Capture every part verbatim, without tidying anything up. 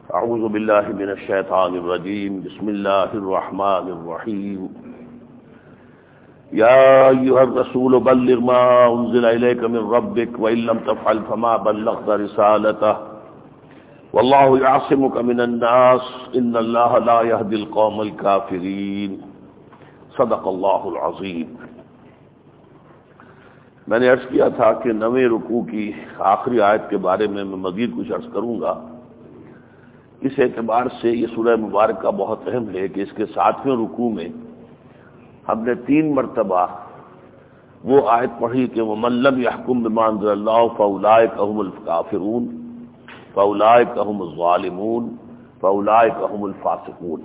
اعوذ باللہ من الشیطان الرجیم بسم اللہ الرحمن الرحیم یا ایھا الرسول بلغ ما انزل الیک من ربک وان لم تفعل فما بلغت رسالتہ واللہ یعصمک من الناس ان اللہ لا یہدی القوم الکافرین صدق اللہ العظیم۔ میں نے عرض کیا تھا کہ نویں رکوع کی آخری آیت کے بارے میں میں مزید کچھ عرض کروں گا۔ اس اعتبار سے یہ سورہ مبارکہ بہت اہم ہے کہ اس کے ساتویں رکوع میں ہم نے تین مرتبہ وہ آیت پڑھی کہ وَمَن لَّمْ يَحْكُم بِمَا أَنزَلَ اللَّهُ فَأُولَٰئِكَ هُمُ الْكَافِرُونَ فَأُولَٰئِكَ هُمُ الظَّالِمُونَ فَأُولَٰئِكَ هُمُ الْفَاسِقُونَ۔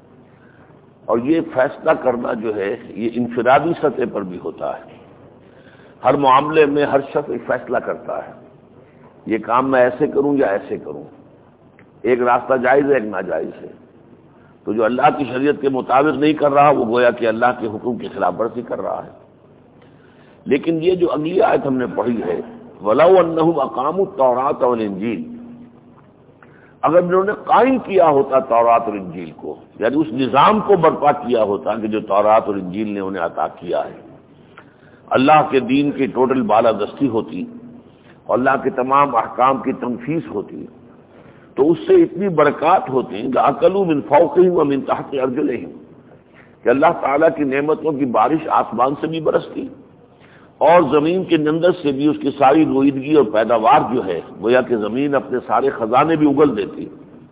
اور یہ فیصلہ کرنا جو ہے یہ انفرادی سطح پر بھی ہوتا ہے۔ ہر معاملے میں ہر شخص ایک فیصلہ کرتا ہے، یہ کام میں ایسے کروں یا ایسے کروں، ایک راستہ جائز ہے ایک ناجائز ہے۔ تو جو اللہ کی شریعت کے مطابق نہیں کر رہا وہ گویا کہ اللہ کے حکم کی خلاف ورزی کر رہا ہے۔ لیکن یہ جو اگلی آیت ہم نے پڑھی ہے وَلَوْ أَنَّهُمْ أَقَامُوا التَّوْرَاةَ وَالْإِنجِيلَ، اگر انہوں نے قائم کیا ہوتا تورات اور انجیل کو، یعنی اس نظام کو برپا کیا ہوتا کہ جو تورات اور انجیل نے انہیں عطا کیا ہے، اللہ کے دین کی ٹوٹل بالادستی ہوتی اور اللہ کے تمام احکام کی تنفیذ ہوتی تو اس سے اتنی برکات ہوتی لَأَكَلُوا مِن فَوْقِهِمْ وَمِن تَحْتِ أَرْجُلِهِمْ کہ اللہ تعالیٰ کی نعمتوں کی بارش آسمان سے بھی برستی اور زمین کے اندر سے بھی اس کی ساری روئیدگی اور پیداوار جو ہے گویا کہ زمین اپنے سارے خزانے بھی اگل دیتی۔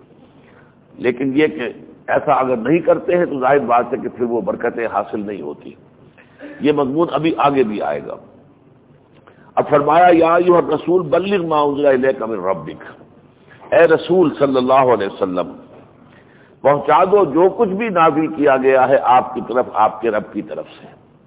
لیکن یہ کہ ایسا اگر نہیں کرتے ہیں تو ظاہر بات ہے کہ پھر وہ برکتیں حاصل نہیں ہوتی۔ یہ مضمون ابھی آگے بھی آئے گا۔ اب فرمایا یا ایھا الرسول بلغ ما انزل الیک من ربک، اے رسول صلی اللہ علیہ وسلم پہنچا دو جو کچھ بھی نازل کیا گیا ہے آپ کی طرف آپ کے رب کی طرف سے،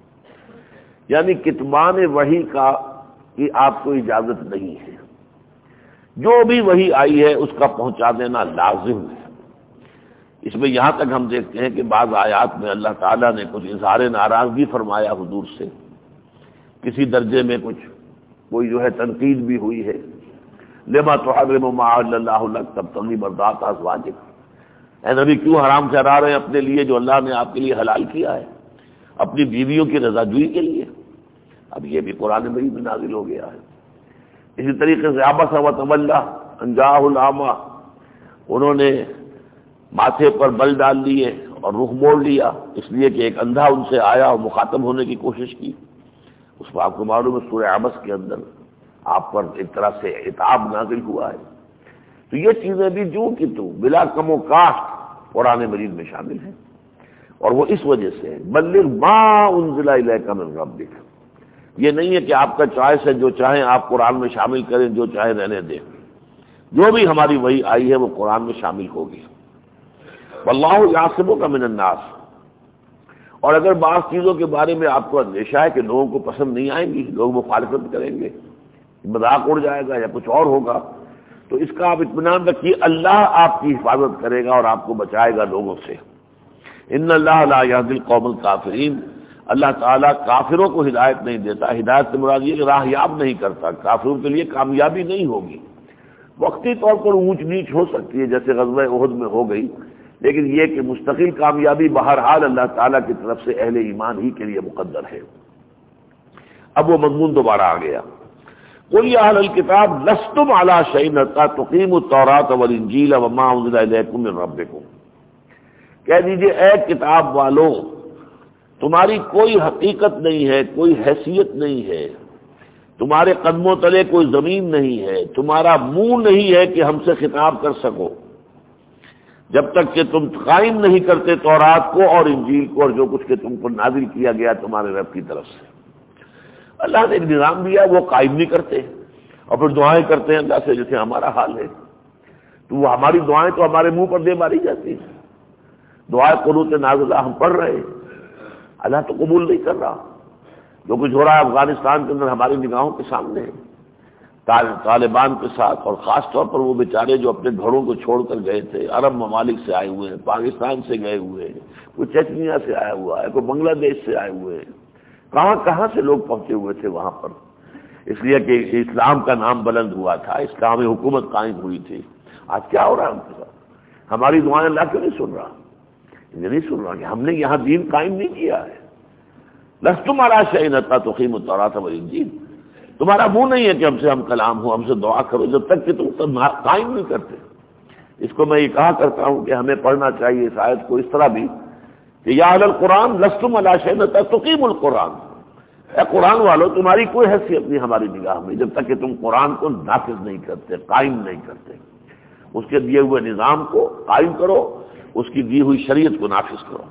یعنی کتمان وحی کا کی آپ کو اجازت نہیں ہے، جو بھی وحی آئی ہے اس کا پہنچا دینا لازم ہے۔ اس میں یہاں تک ہم دیکھتے ہیں کہ بعض آیات میں اللہ تعالیٰ نے کچھ اظہار ناراضگی فرمایا حضور سے، کسی درجے میں کچھ کوئی جو ہے تنقید بھی ہوئی ہے، لما تحرم ما احل اللہ لک تبتغی مرضات ازواجک، اے نبی کیوں حرام ٹھہرا رہے ہیں اپنے لیے جو اللہ نے آپ کے لیے حلال کیا ہے اپنی بیویوں کی رضا جوئی کے لیے۔ اب یہ بھی قرآن مجید میں نازل ہو گیا ہے۔ اسی طریقے سے عبس وتولی ان جاءہ الاعمی، انہوں نے ماتھے پر بل ڈال لیے اور رخ موڑ لیا اس لیے کہ ایک اندھا ان سے آیا اور مخاطب ہونے کی کوشش کی۔ اس پر آپ کو معلوم ہے سورہ عبس کے اندر آپ پر ایک طرح سے عتاب نازل ہوا ہے۔ تو یہ چیزیں بھی جو کہ تو بلا کم و کاشت قرآن مجید میں شامل ہیں، اور وہ اس وجہ سے بلغ ما انزل الیک من ربک، یہ نہیں ہے کہ آپ کا چوائس ہے جو چاہیں آپ قرآن میں شامل کریں جو چاہیں رہنے دیں، جو بھی ہماری وحی آئی ہے وہ قرآن میں شامل ہوگی۔ واللہ یعصمک من الناس، اور اگر بعض چیزوں کے بارے میں آپ کو اندیشہ ہے کہ لوگوں کو پسند نہیں آئیں گی، لوگ مخالفت کریں گے، مذاق اڑ جائے گا یا کچھ اور ہوگا، تو اس کا آپ اطمینان رکھیے اللہ آپ کی حفاظت کرے گا اور آپ کو بچائے گا لوگوں سے۔ ان اللہ لا یہدی القوم الکافرین، اللہ تعالیٰ کافروں کو ہدایت نہیں دیتا۔ ہدایت سے مراد یہ کہ راہ یاب نہیں کرتا، کافروں کے لیے کامیابی نہیں ہوگی۔ وقتی طور پر اونچ نیچ ہو سکتی ہے جیسے غزوہ احد میں ہو گئی، لیکن یہ کہ مستقل کامیابی بہرحال اللہ تعالیٰ کی طرف سے اہل ایمان ہی کے لیے مقدر ہے۔ اب وہ مضمون دوبارہ آ گیا، قل یا اہل الکتاب لستم علی شیء حتی تقیموا التوراۃ والانجیل وما انزل الیکم من ربکم، کہہ دیجئے اے کتاب والوں تمہاری کوئی حقیقت نہیں ہے، کوئی حیثیت نہیں ہے، تمہارے قدموں تلے کوئی زمین نہیں ہے، تمہارا منہ نہیں ہے کہ ہم سے خطاب کر سکو جب تک کہ تم قائم نہیں کرتے تورات کو اور انجیل کو اور جو کچھ کہ تم کو نازل کیا گیا تمہارے رب کی طرف سے۔ اللہ نے ایک نظام دیا وہ قائم نہیں کرتے اور پھر دعائیں کرتے ہیں اللہ سے جیسے ہمارا حال ہے، تو وہ ہماری دعائیں تو ہمارے منہ پر دے ماری جاتی ہیں۔ دعائیں قنوت نازلہ ہم پڑھ رہے ہیں، اللہ تو قبول نہیں کر رہا۔ جو کچھ ہو رہا ہے افغانستان کے اندر ہماری نگاہوں کے سامنے ہے، طالبان کے ساتھ، اور خاص طور پر وہ بیچارے جو اپنے گھروں کو چھوڑ کر گئے تھے، عرب ممالک سے آئے ہوئے ہیں، پاکستان سے گئے ہوئے ہیں، کوئی چچنیا سے آیا ہوا ہے، کوئی بنگلہ دیش سے آئے ہوئے ہیں، کہاں کہاں سے لوگ پہنچے ہوئے تھے وہاں پر، اس لیے کہ اسلام کا نام بلند ہوا تھا، اسلامی حکومت قائم ہوئی تھی۔ آج کیا ہو رہا ہے ان کے ساتھ؟ ہماری دعائیں اللہ کیوں نہیں سن رہا؟ یہ نہیں سن رہا کہ ہم نے یہاں دین قائم نہیں کیا ہے. لستم علی شیء حتی تقیموا التوراۃ والانجیل، تمہارا منہ نہیں ہے کہ ہم سے ہم کلام ہو، ہم سے دعا کرو، جب تک کہ تم قائم نہیں کرتے. اس کو میں یہ کہا کرتا ہوں کہ ہمیں پڑھنا چاہیے اس آیت کو اس طرح بھی کہ یا اہل القرآن لستم علی شیء حتی تقیموا القرآن، اے قرآن والو تمہاری کوئی حیثیت نہیں ہماری نگاہ میں جب تک کہ تم قرآن کو نافذ نہیں کرتے، قائم نہیں کرتے. اس کے دیے ہوئے نظام کو قائم کرو، اس کی دی ہوئی شریعت کو نافذ کرو.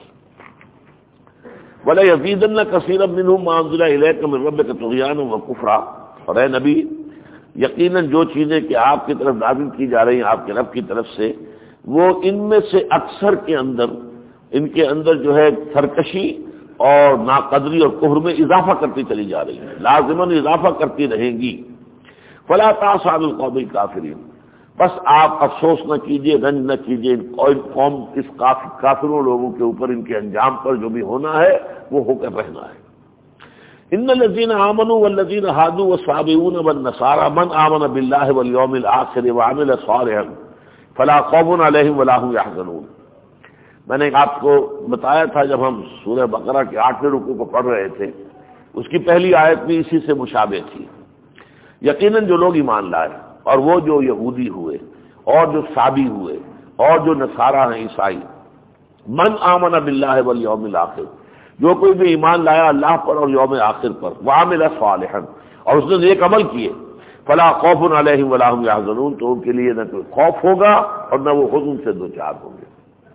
وَلَيَزِيدَنَّ كَثِيرًا مِّنْهُم مَّا أُنزِلَ إِلَيْكَ مِن رَّبِّكَ طُغْيَانًا وَكُفْرًا. اور اے نبی یقیناً جو چیزیں کہ آپ کی طرف نازل کی جا رہی ہیں آپ کے رب کی طرف سے، وہ ان میں سے اکثر کے اندر ان کے اندر جو ہے سرکشی اور ناقدری اور کفر میں اضافہ کرتی چلی جا رہی ہے، لازماً اضافہ کرتی رہیں گی. فَلَا تَعْسَ عَلَى الْقَوْمِ الْكَافِرِينَ، بس آپ افسوس نہ کیجیے، رنج نہ کیجیے ان قوم اس کافروں لوگوں کے اوپر، ان کے انجام پر جو بھی ہونا ہے وہ ہو کر رہنا ہے. ان الذين آمنوا والذين هادوا والصابئون والنصارى من آمن بالله واليوم الآخر وعمل صالحا فلا خوف عليهم ولا هم يحزنون. میں نے آپ کو بتایا تھا جب ہم سورہ بقرہ کے آٹھویں رکوع کو پڑھ رہے تھے، اس کی پہلی آیت بھی اسی سے مشابہ تھی. یقیناً جو لوگ ایمان لائے اور وہ جو یہودی ہوئے اور جو صابی ہوئے اور جو نصارہ ہیں عیسائی، من آمن باللہ والیوم الآخر، جو کوئی بھی ایمان لایا اللہ پر اور یوم آخر پر، وعمل صالحا، اور اس نے نیک عمل کیے، فلا خوف علیہم ولا هم یحزنون، تو ان کے لیے نہ کوئی خوف ہوگا اور نہ وہ حزن سے دوچار ہوں گے.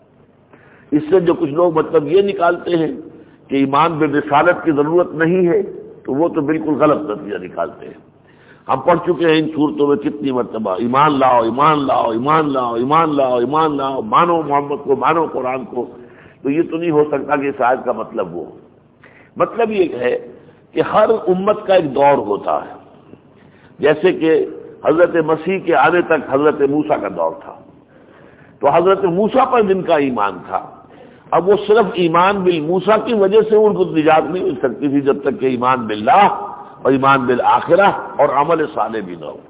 اس سے جو کچھ لوگ مطلب یہ نکالتے ہیں کہ ایمان بالرسالت کی ضرورت نہیں ہے، تو وہ تو بالکل غلط نتیجہ نکالتے ہیں. ہم پڑھ چکے ہیں ان صورتوں میں کتنی مرتبہ ایمان لاؤ ایمان لاؤ ایمان لاؤ ایمان لاؤ ایمان لاؤ، مانو محمد کو، مانو قرآن کو. تو یہ تو نہیں ہو سکتا کہ اس آیت کا مطلب وہ مطلب یہ ہے کہ ہر امت کا ایک دور ہوتا ہے. جیسے کہ حضرت مسیح کے آنے تک حضرت موسیٰ کا دور تھا، تو حضرت موسیٰ پر جن کا ایمان تھا، اب وہ صرف ایمان بالموسیٰ کی وجہ سے ان کو نجات نہیں مل سکتی تھی جب تک کہ ایمان باللہ اور ایمان بالآخرہ اور عمل صالح بھی نہ ہو.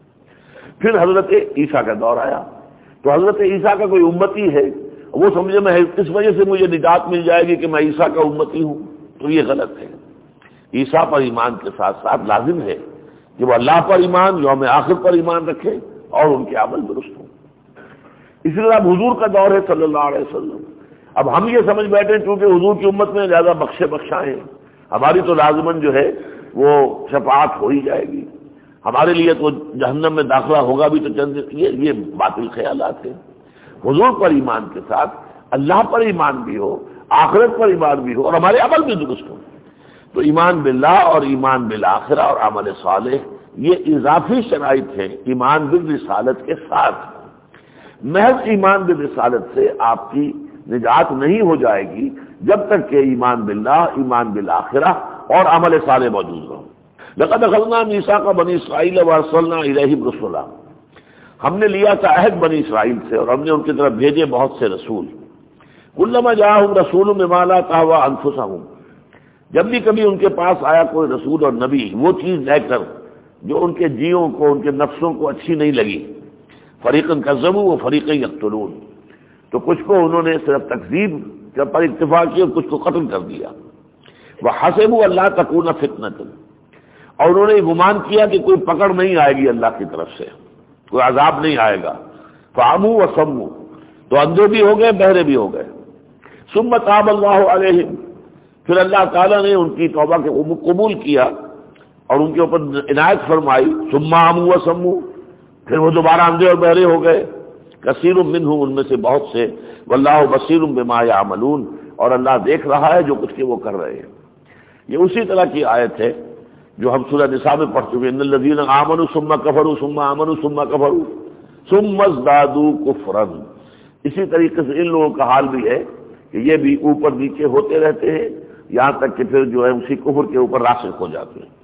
پھر حضرت عیسیٰ کا دور آیا، تو حضرت عیسیٰ کا کوئی امتی ہے، وہ سمجھے میں اس وجہ سے مجھے نجات مل جائے گی کہ میں عیسیٰ کا امتی ہوں، تو یہ غلط ہے. عیسیٰ پر ایمان کے ساتھ ساتھ لازم ہے کہ وہ اللہ پر ایمان، یوم آخر پر ایمان رکھے اور ان کے عمل درست ہوں. اسی طرح اب حضور کا دور ہے صلی اللہ علیہ وسلم. اب ہم یہ سمجھ بیٹھے چونکہ حضور کی امت میں زیادہ بخشے بخشائیں ہیں، ہماری تو لازماً جو ہے وہ شفاعت ہو ہی جائے گی، ہمارے لیے تو جہنم میں داخلہ ہوگا بھی تو چند یہ یہ باطل خیالات ہیں. حضور پر ایمان کے ساتھ اللہ پر ایمان بھی ہو، آخرت پر ایمان بھی ہو اور ہمارے عمل بھی درست ہو. تو ایمان باللہ اور ایمان بالآخرہ اور عمل صالح یہ اضافی شرائط ہیں ایمان بالرسالت کے ساتھ. محض ایمان بالرسالت سے آپ کی نجات نہیں ہو جائے گی جب تک کہ ایمان باللہ، ایمان بالآخرہ اور عمل صالح موجود ہو. لقد اخذنا میثاق بنی اسرائیل وارسلنا الیہم رسلا، ہم نے لیا تھا عہد بنی اسرائیل سے اور ہم نے ان کی طرف بھیجے بہت سے رسول. کلما جاءہم رسول بما لا تہوی انفسہم، جب بھی کبھی ان کے پاس آیا کوئی رسول اور نبی وہ چیز لے کر جو ان کے جیوں کو، ان کے نفسوں کو اچھی نہیں لگی، فریقاً کذبوا و فریقاً یقتلون، تو کچھ کو انہوں نے صرف تکذیب پر اتفاق کی اور کچھ کو قتل کر دیا. وحسبوا اللہ تکون فتنۃ، اور انہوں نے گمان کیا کہ کوئی پکڑ نہیں آئے گی اللہ کی طرف سے، کوئی عذاب نہیں آئے گا. فعموا وصموا، تو اندھے بھی ہو گئے بہرے بھی ہو گئے. ثم تاب اللہ علیہم، پھر اللہ تعالیٰ نے ان کی توبہ کو قبول کیا اور ان کے اوپر عنایت فرمائی. ثم عموا وصموا، پھر وہ دوبارہ اندھے اور بہرے ہو گئے. کثیر منہم، ان میں سے بہت سے. واللہ بصیر بما یعملون، اور اللہ دیکھ رہا ہے جو کچھ کہ وہ کر رہے ہیں. یہ اسی طرح کی آیت ہے جو ہم سورہ نساء میں پڑھ چکے ہیں. ان الذین آمنوا ثم کفروا ثم آمنوا ثم کفروا ثم ازدادوا کفرا. اسی طریقے سے ان لوگوں کا حال بھی ہے کہ یہ بھی اوپر نیچے ہوتے رہتے ہیں یہاں تک کہ پھر جو ہے اسی کفر کے اوپر راسخ ہو جاتے ہیں.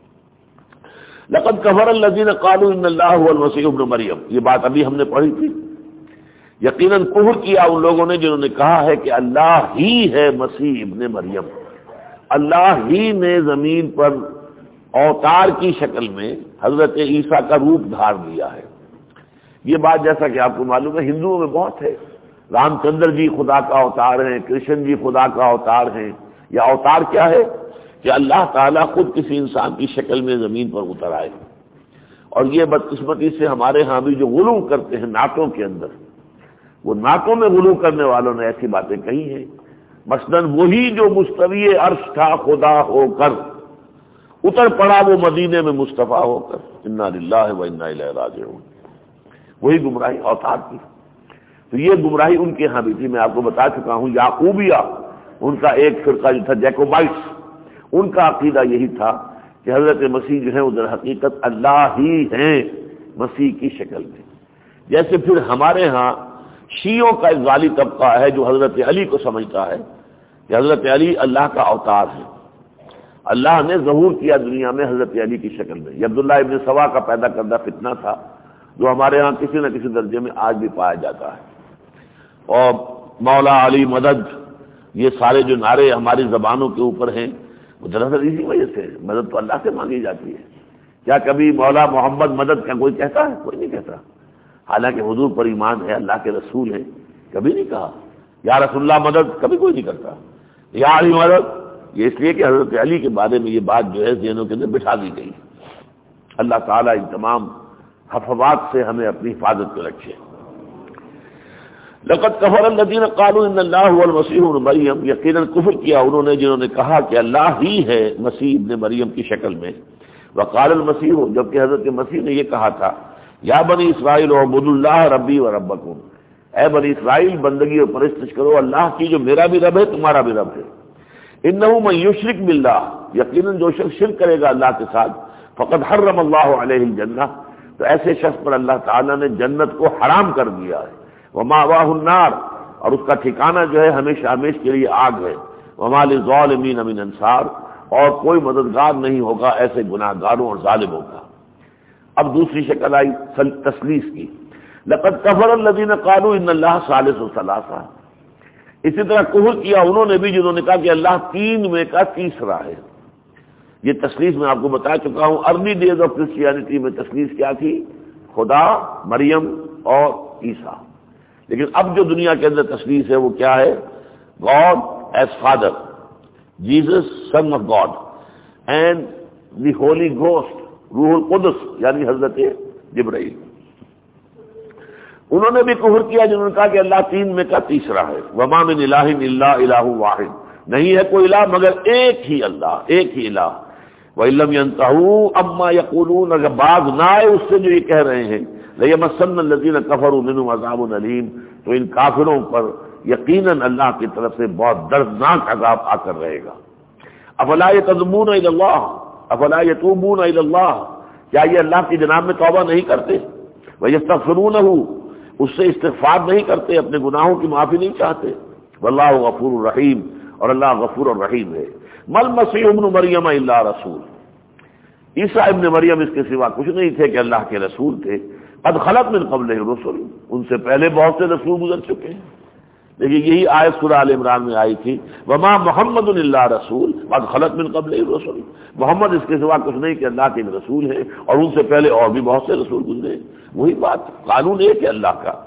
لقد کفر الذین قالوا ان اللہ هو المسیح ابن مریم، یہ بات ابھی ہم نے پڑھی تھی. یقیناً کفر کیا ان لوگوں نے جنہوں نے کہا ہے کہ اللہ ہی ہے مسیح ابن مریم، اللہ ہی نے زمین پر اوتار کی شکل میں حضرت عیسیٰ کا روپ دھار لیا ہے. یہ بات جیسا کہ آپ کو معلوم ہے ہندوؤں میں بہت ہے، رام چندر جی خدا کا اوتار ہیں، کرشن جی خدا کا اوتار ہیں. یا اوتار کیا ہے کہ اللہ تعالیٰ خود کسی انسان کی شکل میں زمین پر اتر آئے. اور یہ بدقسمتی سے ہمارے ہاں بھی جو غلو کرتے ہیں نعتوں کے اندر، وہ نعتوں میں غلو کرنے والوں نے ایسی باتیں کہی ہیں. مثلاً وہی جو مستوی عرش تھا خدا ہو کر اتر پڑا وہ مدینے میں مصطفیٰ ہو کر، انا للہ و انا الیہ راجعون. وہی گمراہی اوتار کی. تو یہ گمراہی ان کے ہاں بھی تھی. میں آپ کو بتا چکا ہوں یعقوبیہ ان کا ایک فرقہ جو تھا جیکوبائٹس، ان کا عقیدہ یہی تھا کہ حضرت مسیح جو ہے وہ در حقیقت اللہ ہی ہیں مسیح کی شکل میں. جیسے پھر ہمارے ہاں شیعوں کا ایک غالی طبقہ ہے جو حضرت علی کو سمجھتا ہے کہ حضرت علی اللہ کا اوتار ہے، اللہ نے ظہور کیا دنیا میں حضرت علی کی شکل میں. یہ عبداللہ ابن سوا کا پیدا کردہ فتنہ تھا جو ہمارے ہاں کسی نہ کسی درجے میں آج بھی پایا جاتا ہے. اور مولا علی مدد، یہ سارے جو نعرے ہماری زبانوں کے اوپر ہیں وہ دراصل اسی وجہ سے، مدد تو اللہ سے مانگی جاتی ہے. کیا کبھی مولا محمد مدد کا کوئی کہتا ہے؟ کوئی نہیں کہتا. حالانکہ حضور پر ایمان ہے، اللہ کے رسول ہیں، کبھی نہیں کہا. یا رسول اللہ مدد کبھی کوئی نہیں کرتا. یا علی مدد، یہ اس لیے کہ حضرت علی کے بارے میں یہ بات جو ہے ذہنوں کے اندر بٹھا دی گئی. اللہ تعالیٰ ان تمام حفوات سے ہمیں اپنی حفاظت میں رکھے. لقد کفر الذین قالوا ان اللہ هو المسیح ابن مریم، یقیناً کفر کیا انہوں نے جنہوں نے کہا کہ اللہ ہی ہے مسیح ابن مریم کی شکل میں. وقال المسیح، جبکہ حضرت مسیح نے یہ کہا تھا یا بنی اسرائیل اعبدوا اللہ ربی و ربکم، اے بنی اسرائیل بندگی اور پرستش کرو اللہ کی جو میرا بھی رب ہے تمہارا بھی رب ہے. انہ من یشرک باللہ، یقیناً جو شخص شرک کرے گا اللہ کے ساتھ، فقد حرم اللہ علیہ الجنہ، تو ایسے شخص پر اللہ تعالیٰ نے جنت کو حرام کر دیا ہے. ومأواہ النار، اور اس کا ٹھکانہ جو ہے ہمیشہ ہمیشہ کے لیے آگ ہے. وما للظالمین من انصار، اور کوئی مددگار نہیں ہوگا ایسے گناہ گاروں اور ظالموں کا. اب دوسری شکل آئی تثلیث کی. لقد کفر الذین قالوا ان اللہ ثالث ثلاثہ، اسی طرح کفر کیا انہوں نے بھی جنہوں نے کہا کہ اللہ تین میں کا تیسرا ہے. یہ تثلیث میں آپ کو بتا چکا ہوں. ارلی ڈیز آف کرسچینٹی میں تثلیث کیا تھی؟ خدا، مریم اور عیسیٰ. لیکن اب جو دنیا کے اندر تثلیث ہے وہ کیا ہے؟ God is father, Jesus son of God, and the holy ghost, روح القدس یعنی حضرت جبرائیل. انہوں نے بھی کفر کیا جنہوں نے کہا کہ اللہ تین میں کا تیسرا ہے. وما من الہ الا الہ واحد، نہیں ہے کوئی الہ مگر ایک ہی اللہ، ایک ہی الہ. وَإِن لَّمْ يَنْتَهُوا عَمَّا يَقُولُونَ، اگر باز نہ آئے اس سے جو یہ کہہ رہے ہیں، لَيَمَسَّنَّ الَّذِينَ كَفَرُوا مِنْهُمْ عَذَابٌ أَلِيمٌ، تو ان کافروں پر یقیناً اللہ کی طرف سے بہت دردناک عذاب آ کر رہے گا. أَفَلَا يَتُوبُونَ إِلَى اللَّهِ أَفَلَا يَتُوبُونَ إِلَى اللَّهِ، کیا یہ اللہ کی جناب میں توبہ نہیں کرتے؟ وَيَسْتَغْفِرُونَهُ، اس سے استغفار نہیں کرتے، اپنے گناہوں کی معافی نہیں چاہتے. وَاللَّهُ غَفُورٌ رَحِيمٌ، اور اللہ غفور اور رحیم ہے. مَا الْمَسِيحُ ابْنُ مَرْيَمَ إِلَّا رَسُولٌ، عیسیٰ ابن مریم اس کے سوا کچھ نہیں تھے کہ اللہ کے رسول تھے. قد خلت من قبلہ الرسل، ان سے پہلے بہت سے رسول گزر چکے ہیں. لیکن یہی آیت سورہ آل عمران میں آئی تھی، وما محمد الا رسول قد خلت من قبلہ الرسل، محمد اس کے سوا کچھ نہیں کہ اللہ کے رسول ہیں اور ان سے پہلے اور بھی بہت سے رسول گزرے. وہی بات، قانون ایک ہے اللہ کا.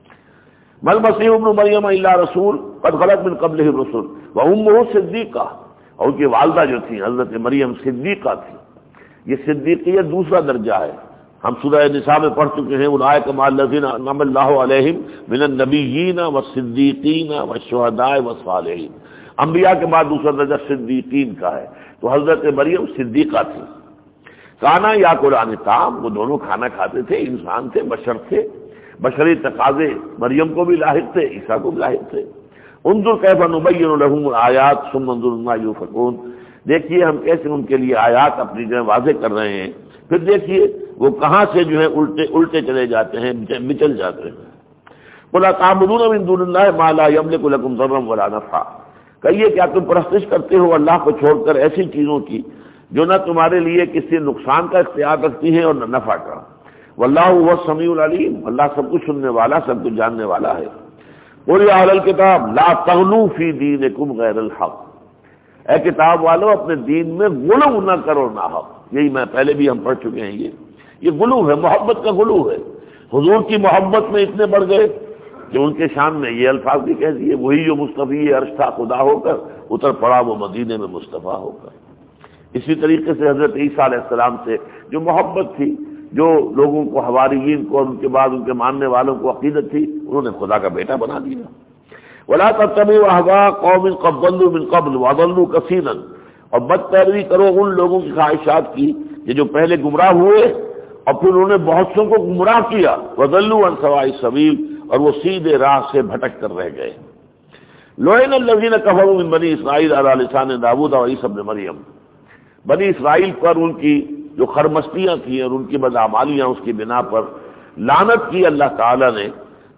ما المسیح ابن مریم الا رسول قد خلت من قبلہ الرسل وامہ صدیقہ، اور ان کی والدہ جو تھی حضرت مریم صدیقہ تھی. یہ صدیقیت دوسرا درجہ ہے. ہم سورہ نساء میں پڑھ چکے ہیں، اولئک مع الذین انعم اللہ علیہم من النبیین والصدیقین والشہداء والصالحین. انبیاء کے بعد دوسرا درجہ صدیقین کا ہے. تو حضرت مریم صدیقہ تھی. کانا یا قرآن طعام، وہ دونوں کھانا کھاتے تھے، انسان تھے، بشر تھے. بشری تقاضے مریم کو بھی لاحق تھے، عیسیٰ کو بھی لاحق تھے. انظر کیف نبین لہم الآیات ثم انظر ما یؤفکون، دیکھیے ہم کیسے ان کے لیے آیات اپنی جو ہے واضح کر رہے ہیں، پھر دیکھیے وہ کہاں سے جو ہے الٹے الٹے چلے جاتے ہیں، بچل جاتے ہیں. قل تعبدون من دون اللہ ما لا یملک لکم ضرا ولا نفعا، کہیے کیا تم پرستش کرتے ہو اللہ کو چھوڑ کر ایسی چیزوں کی جو نہ تمہارے لیے کسی نقصان کا اختیار رکھتی ہیں اور نہ نفع کا. واللہ هو السمیع العلیم، اللہ سب کچھ سننے والا، سب کچھ جاننے والا ہے. قل یا اہل الکتاب لا تغلوا فی دینکم غیر الحق، اے کتاب والو اپنے دین میں غلو نہ کرو نہ حق. یہی میں پہلے بھی ہم پڑھ چکے ہیں. یہ یہ غلو ہے، محبت کا غلو ہے. حضور کی محبت میں اتنے بڑھ گئے کہ ان کے شان میں یہ الفاظ بھی کہہ دیے وہی جو مصطفی عرش تھا خدا ہو کر اتر پڑا وہ مدینے میں مصطفیٰ ہو کر۔ اسی طریقے سے حضرت عیسیٰ علیہ السلام سے جو محبت تھی، جو لوگوں کو حواریین کو اور ان کے بعد ان کے ماننے والوں کو عقیدت تھی، انہوں نے خدا کا بیٹا بنا دیا۔ وَلَا تَتَّبِعُوا أَهْوَاءَ قَوْمٍ قَدْ ضَلُّوا مِن قَبْلُ وَأَضَلُّوا كَثِيرًا، اور بد پیروی کرو ان لوگوں کی خواہشات کی کہ جو پہلے گمراہ ہوئے اور پھر انہوں نے بہت سو کو گمراہ کیا، وَضَلُّوا عَن سَوَاءِ السَّبِيلِ، اور وہ سیدھے راہ سے بھٹک کر رہ گئے۔ لُعِنَ الَّذِينَ كَفَرُوا مِن بَنِي إِسْرَائِيلَ عَلَىٰ لِسَانِ داؤد وعیسی ابن مریم، بنی اسرائیل پر ان کی جو خرمستیاں تھیں اور ان کی بدعمالیاں اس کی بنا پر لعنت کی اللہ تعالیٰ نے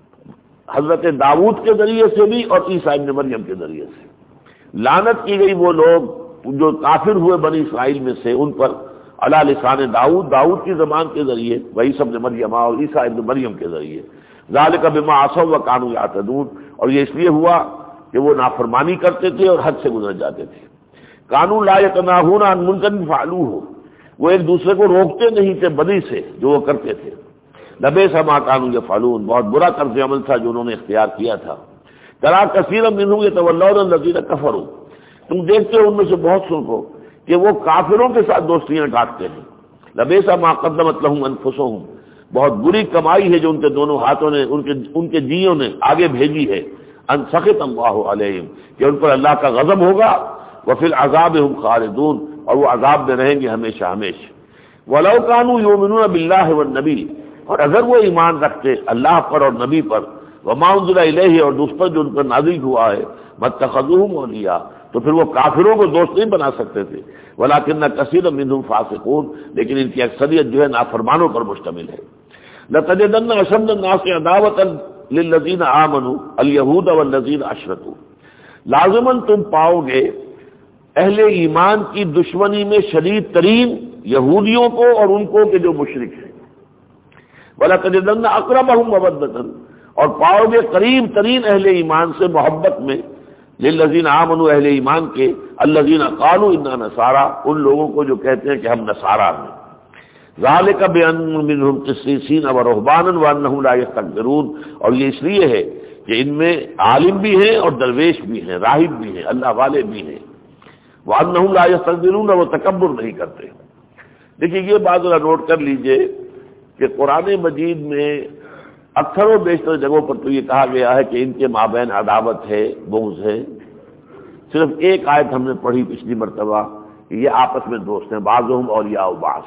حضرت داؤد کے ذریعے سے بھی اور عیسیٰ ابن مریم کے ذریعے سے۔ لعنت کی گئی وہ لوگ جو کافر ہوئے بنی اسرائیل میں سے ان پر علی لسان داؤد، داؤد کی زبان کے ذریعے، وعیسی ابن مریم اور عیسیٰ ابن مریم کے ذریعے۔ ذالک بما عصوا وکانوا یعتدون، اور یہ اس لیے ہوا کہ وہ نافرمانی کرتے تھے اور حد سے گزر جاتے تھے۔ کانوا لا یتناہون عن منکر فعلوہ، وہ ایک دوسرے کو روکتے نہیں تھے بدی سے جو وہ کرتے تھے۔ لبئس ما کانوا یفعلون، بہت برا طرز عمل تھا جو انہوں نے اختیار کیا تھا۔ تری کثیرا منهم یتولون الذین کفروا، تم دیکھتے ہو ان میں سے بہت سو کو کہ وہ کافروں کے ساتھ دوستیاں کاٹتے ہیں۔ لبئس ما قدمت لهم انفسهم، بہت بری کمائی ہے جو ان کے دونوں ہاتھوں نے ان کے ان کے جیوں نے آگے بھیجی ہے۔ ان سخط اللہ علیہم، کہ ان پر اللہ کا غضب ہوگا، وفی العذاب هم خالدون، اور وہ عذاب میں رہیں گے ہمیشہ ہمیشہ۔ ولو كانوا يؤمنون بالله والنبي، اور اگر وہ ایمان رکھتے اللہ پر اور نبی پر، وما انزل الیہ، اور دوسرا جو ان پر نازل ہوا ہے، متخذوهم اولیاء، تو پھر وہ کافروں کو دوست نہیں بنا سکتے تھے۔ ولکن کثیرا منهم فاسقون، لیکن ان کی اکثریت جو ہے نافرمانوں پر مشتمل ہے۔ لتجدن اشد الناس عداوة للذین آمنوا اليہود والذین اشرکوا، لازماً تم پاؤ گے اہل ایمان کی دشمنی میں شدید ترین یہودیوں کو اور ان کو کہ جو مشرک ہیں۔ وَلَتَجِدَنَّ أَقْرَبَهُمْ مَوَدَّةً، اور پاؤ گے قریب ترین اہل ایمان سے محبت میں، للذین آمنوا، اہل ایمان کے، الذین قالوا انا نصارى، ان لوگوں کو جو کہتے ہیں کہ ہم نصارہ ہیں۔ ذالک بأن منهم قسیسین ورہبانا وانہم لا یستکبرون، اور یہ اس لیے ہے کہ ان میں عالم بھی ہیں اور درویش بھی ہیں، راہب بھی ہیں، اللہ والے بھی ہیں۔ وانہم لا یستکبرون، وہ تکبر نہیں کرتے۔ دیکھیے یہ بات ذرا نوٹ کر لیجئے کہ قرآن مجید میں اکثر و بیشتر جگہوں پر تو یہ کہا گیا ہے کہ ان کے مابین عداوت ہے، بغض ہے۔ صرف ایک آیت ہم نے پڑھی پچھلی مرتبہ کہ یہ آپس میں دوست ہیں، بعضهم اولیاء بعض،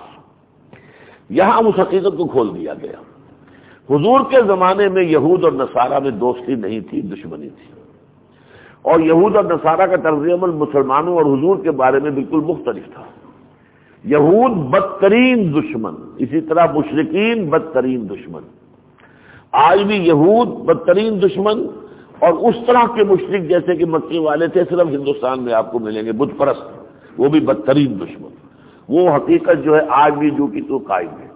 یہاں اس حقیقت کو کھول دیا گیا۔ حضور کے زمانے میں یہود اور نصارہ میں دوستی نہیں تھی، دشمنی تھی، اور یہود اور نصارہ کا طرز عمل مسلمانوں اور حضور کے بارے میں بالکل مختلف تھا۔ یہود بدترین دشمن، اسی طرح مشرکین بدترین دشمن۔ آج بھی یہود بدترین دشمن، اور اس طرح کے مشرک جیسے کہ مکی والے تھے صرف ہندوستان میں آپ کو ملیں گے، بت پرست، وہ بھی بدترین دشمن۔ وہ حقیقت جو ہے آج بھی جو کی تو قائم ہے۔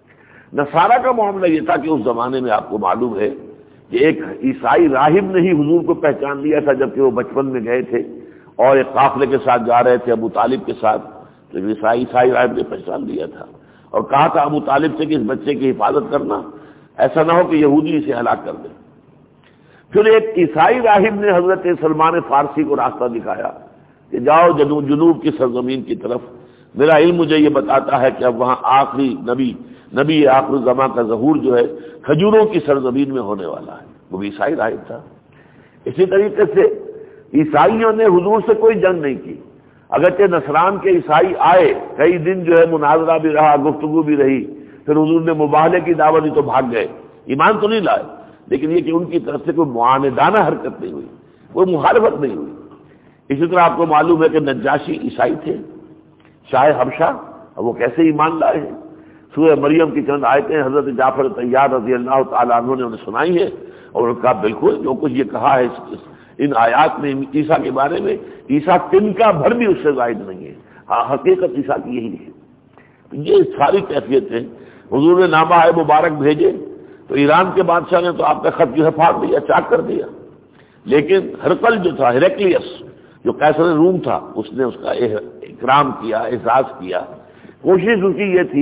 نصارہ کا معاملہ یہ تھا کہ اس زمانے میں آپ کو معلوم ہے کہ ایک عیسائی راہب نے ہی حضور کو پہچان لیا تھا جبکہ وہ بچپن میں گئے تھے اور ایک قافلے کے ساتھ جا رہے تھے ابو طالب کے ساتھ، تو عیسائی عیسائی راہب نے پہچان لیا تھا اور کہا تھا ابو طالب سے کہ اس بچے کی حفاظت کرنا، ایسا نہ ہو کہ یہودی اسے ہلاک کر دیں۔ پھر ایک عیسائی راہب نے حضرت سلمان فارسی کو راستہ دکھایا کہ جاؤ جنوب جنوب کی سرزمین کی طرف، میرا علم مجھے یہ بتاتا ہے کہ اب وہاں آخری نبی نبی آخر زمان کا ظہور جو ہے کھجوروں کی سرزمین میں ہونے والا ہے۔ وہ بھی عیسائی راہب تھا۔ اسی طریقے سے عیسائیوں نے حضور سے کوئی جنگ نہیں کی، اگرچہ نصران کے عیسائی آئے، کئی دن جو ہے مناظرہ بھی رہا، گفتگو بھی رہی، پھر حضور نے مباہلے کی دعوت دی تو بھاگ گئے، ایمان تو نہیں لائے، لیکن یہ کہ ان کی طرف سے کوئی معاندانہ حرکت نہیں ہوئی، کوئی مخالفت نہیں ہوئی۔ اسی طرح آپ کو معلوم ہے کہ نجاشی عیسائی تھے، شاہ حبشہ، اور وہ کیسے ایمان لائے ہیں۔ سورہ مریم کی چند آیتیں حضرت جعفر طیار رضی اللہ تعالیٰ عنہ نے انہیں سنائی ہے، اور ان کا بالکل جو کچھ یہ کہا ہے ان آیات میں عیسیٰ کے بارے میں، عیسیٰ تن کا بھر بھی اس سے زائد نہیں ہے، ہاں حقیقت عیسیٰ کی یہی ہے۔ یہ ساری کیفیتیں حضور نے نامہ ہے مبارک بھیجے تو ایران کے بادشاہ نے تو آپ کا خط جو ہے پھاڑ دیا، چاک کر دیا، لیکن ہرقل جو تھا، ہیرکلیس جو قیصر روم تھا، اس نے اس کا اکرام کیا، اعزاز کیا۔ کوشش اس کی یہ تھی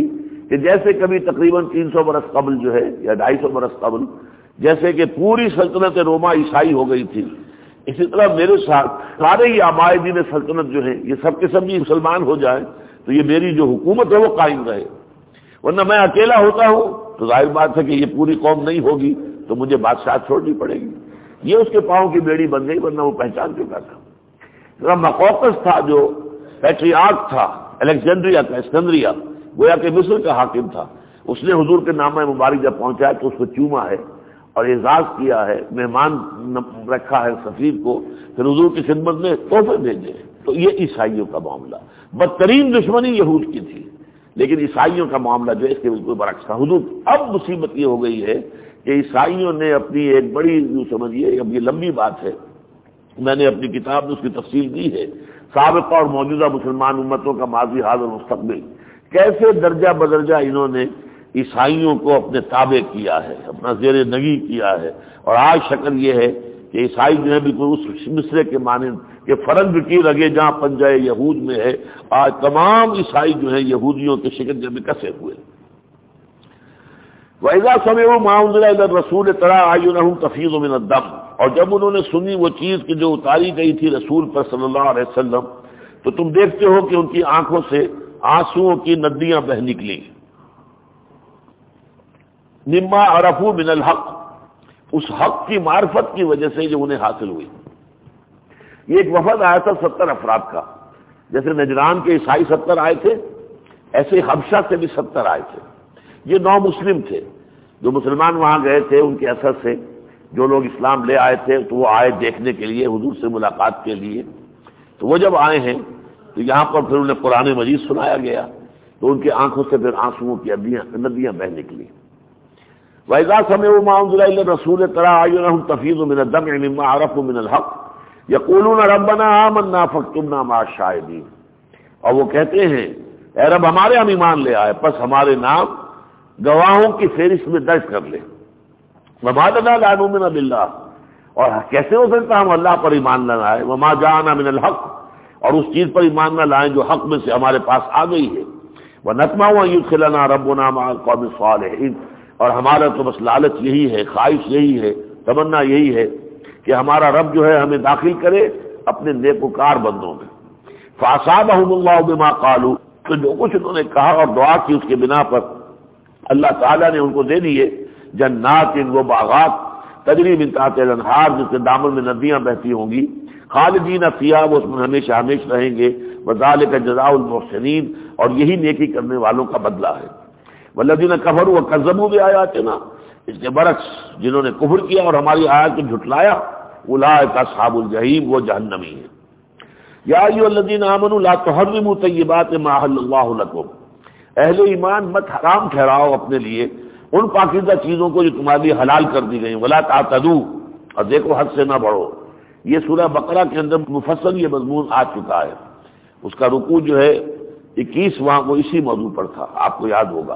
کہ جیسے کبھی تقریباً تین سو برس قبل جو ہے یا ڈھائی سو برس قبل جیسے کہ پوری سلطنت روما عیسائی ہو گئی تھی، اسی طرح میرے ساتھ سارے ہی عمائدین سلطنت جو ہیں یہ سب کے سب بھی مسلمان ہو جائیں تو یہ میری جو حکومت ہے وہ قائم رہے، ورنہ میں اکیلا ہوتا ہوں تو ظاہر بات ہے کہ یہ پوری قوم نہیں ہوگی تو مجھے بادشاہ چھوڑنی پڑے گی۔ یہ اس کے پاؤں کی بیڑی بن گئی، ورنہ وہ پہچان چکا تھا۔ ذرا مقوقس تھا جو پیٹریارک تھا الیگزینڈریا کا، اسکندریہ، گویا کہ مصر کا حاکم تھا، اس نے حضور کے نامہ مبارک جب پہنچا تو اس کو چوما ہے اور اعزاز کیا ہے، مہمان رکھا ہے سفیر کو، پھر حضور کی خدمت میں تحفے بھیجے۔ تو یہ عیسائیوں کا معاملہ، بدترین دشمنی یہود کی تھی، لیکن عیسائیوں کا معاملہ جو ہے اس کے بالکل برعکس تھا۔ حضور اب مصیبت یہ ہو گئی ہے کہ عیسائیوں نے اپنی ایک بڑی یوں سمجھیے، اب یہ لمبی بات ہے، میں نے اپنی کتاب میں اس کی تفصیل دی ہے، سابقہ اور موجودہ مسلمان امتوں کا ماضی، حال اور مستقبل، کیسے درجہ بدرجہ انہوں نے عیسائیوں کو اپنے تابع کیا ہے، اپنا زیر نگی کیا ہے، اور آج شکل یہ ہے کہ عیسائی جو ہے بالکل اس مصرے کے مانند کہ فرنگ کی رگے جہاں پنجہ یہود میں ہے، آج تمام عیسائی جو ہیں یہودیوں کے شکنجے میں کسے ہوئے۔ وَإِذَا سَمِعُوا مَا أُنزِلَ إِلَى الرَّسُولِ تَرَىٰ أَعْيُنَهُمْ تَفِيضُ مِنَ الدَّمْعِ، اور جب انہوں نے سنی وہ چیز کہ جو اتاری گئی تھی رسول پر صلی اللہ علیہ وسلم، تو تم دیکھتے ہو کہ ان کی آنکھوں سے آنسوؤں کی ندیاں بہ نکلی۔ مما عرفوا من الحق، اس حق کی معرفت کی وجہ سے جو انہیں حاصل ہوئی۔ یہ ایک وفد آیا تھا ستر افراد کا، جیسے نجران کے عیسائی ستر آئے تھے، ایسے حبشہ سے بھی ستر آئے تھے۔ یہ نو مسلم تھے، جو مسلمان وہاں گئے تھے ان کے اثر سے جو لوگ اسلام لے آئے تھے تو وہ آئے دیکھنے کے لیے، حضور سے ملاقات کے لیے۔ تو وہ جب آئے ہیں تو یہاں پر پھر انہیں قرآن مجید سنایا گیا، تو ان کی آنکھوں سے پھر آنسوؤں کی ندیاں بہ نکلی۔ وَإِذَا سَمِعُوا مَا أُنزِلَ إِلَى الرَّسُولِ تَرَىٰ أَعْيُنَهُمْ تَفِيضُ مِنَ الدَّمْعِ مِمَّا عَرَفُوا مِنَ الْحَقِّ يَقُولُونَ رَبَّنَا آمَنَّا فَاكْتُبْنَا مَعَ الشَّاهِدِينَ، اور وہ کہتے ہیں اے رب ہمارے ہم ایمان لے آئے، پس ہمارے نام گواہوں کی فہرست میں درج کر لے۔ وَمَا لَنَا لَا نُؤْمِنَ بِاللَّهِ، اور کیسے ہو سکتا ہم اللہ پر ایمان نہ لائیں، وَمَا جَاءَنَا مِنَ الْحَقِّ، اور اس چیز پر ایمان نہ لائیں جو حق میں سے ہمارے پاس آ گئی ہے۔ وَنَطْمَعُ أَن يُدْخِلَنَا رَبُّنَا مَعَ الْقَوْمِ الصَّالِحِينَ، اور ہمارا تو بس لالچ یہی ہے، خواہش یہی ہے، تمنا یہی ہے کہ ہمارا رب جو ہے ہمیں داخل کرے اپنے نیکوکار بندوں میں۔ فَأَصَابَهُمُ اللَّهُ بِمَا قَالُوا، تو جو کچھ انہوں نے کہا اور دعا کی اس کے بنا پر اللہ تعالیٰ نے ان کو دے دیے جنات، وہ باغات، تجری من تحتها الانہار، جس کے دامن میں ندیاں بہتی ہوں گی، خالدین فیہا، وہ اس میں ہمیشہ ہمیشہ رہیں گے، وذالک جزاء المحسنین، اور یہی نیکی کرنے والوں کا بدلہ ہے۔ والذین کفروا وکذبوا بآیاتنا، اس کے برعکس جنہوں نے کفر کیا اور ہماری آیات کو جھٹلایا، اولئک اصحاب الجحیم، وہ جہنمی ہیں۔ یا ایھا الذین آمنوا لا تحرموا طیبات ما احل اللہ لکم، اہل ایمان مت حرام ٹھہراؤ اپنے لیے ان پاکیزہ چیزوں کو جو تمہارے لیے حلال کر دی گئی، ولا تعتدوا، اور دیکھو حد سے نہ بڑھو۔ یہ سورہ بقرہ کے اندر مفصل یہ مضمون آ چکا ہے، اس کا رکوع جو ہے اکیس وہاں وہ اسی موضوع پر تھا، آپ کو یاد ہوگا۔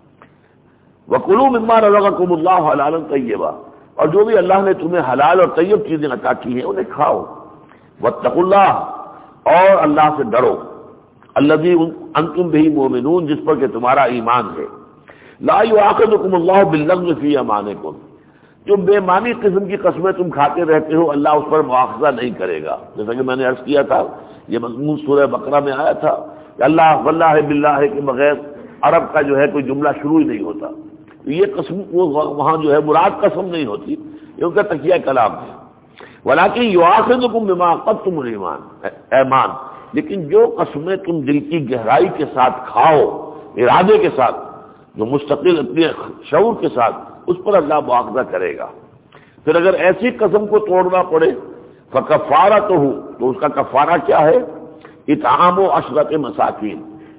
وَكُلُوا مِمَّا رَزَقَكُمُ اللَّهُ حَلَالًا طَيِّبًا، اور جو بھی اللہ نے تمہیں حلال اور طیب چیزیں عطا کی ہیں انہیں کھاؤ۔ وَاتَّقُوا اللَّهَ، اور اللہ سے ڈرو، الَّذِي أَنتُم بِهِ مُؤْمِنُونَ، جس پر کہ تمہارا ایمان ہے۔ لَا يُؤَاخِذُكُمُ اللَّهُ بِاللَّغْوِ فِي أَيْمَانِكُمْ، جو بے معنی قسم کی قسمیں تم کھاتے رہتے ہو اللہ اس پر مؤاخذہ نہیں کرے گا۔ جیسا کہ میں نے عرض کیا تھا، یہ مضمون سورہ بقرہ میں آیا تھا کہ اللہ واللہ باللہ کے بغیر عرب کا جو ہے کوئی جملہ شروع ہی نہیں ہوتا۔ یہ قسم وہ وہاں جو ہے مراد قسم نہیں ہوتی، یہ ان کا تکیہ کلام ہے۔ ولیکن یؤاخذکم بما عقدتم الایمان، ایمان، لیکن جو قسمیں تم دل کی گہرائی کے ساتھ کھاؤ، ارادے کے ساتھ، جو مستقل اپنے شعور کے ساتھ، اس پر اللہ مؤاخذہ کرے گا۔ پھر اگر ایسی قسم کو توڑنا پڑے فکفارتہ، تو اس کا کفارہ کیا ہے؟ اطعام عشرۃ مساکین،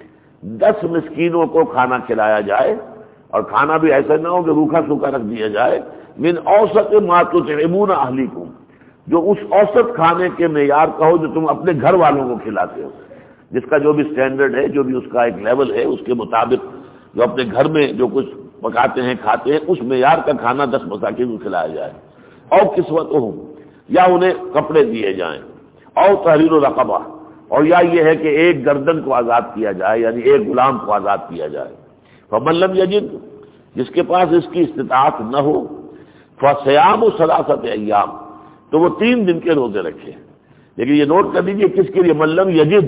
دس مسکینوں کو کھانا کھلایا جائے، اور کھانا بھی ایسا نہ ہو کہ روکھا سوکھا رکھ دیا جائے۔ من اوسط ما تطعمون اہلیکم، جو اس اوسط کھانے کے معیار کا ہو جو تم اپنے گھر والوں کو کھلاتے ہو، جس کا جو بھی سٹینڈرڈ ہے، جو بھی اس کا ایک لیول ہے، اس کے مطابق جو اپنے گھر میں جو کچھ پکاتے ہیں کھاتے ہیں، اس معیار کا کھانا دس مساکین کو کھلایا جائے۔ اور کسوتہم، یا انہیں کپڑے دیے جائیں، اور تحریر رقبہ، اور یا یہ ہے کہ ایک گردن کو آزاد کیا جائے، یعنی ایک غلام کو آزاد کیا جائے۔ فمن لم یجد، جس کے پاس اس کی استطاعت نہ ہو، فصیام ثلاثۃ ایام، تو وہ تین دن کے روزے رکھے۔ لیکن یہ نوٹ کر دیجئے کس کے لیے؟ من لم یجد،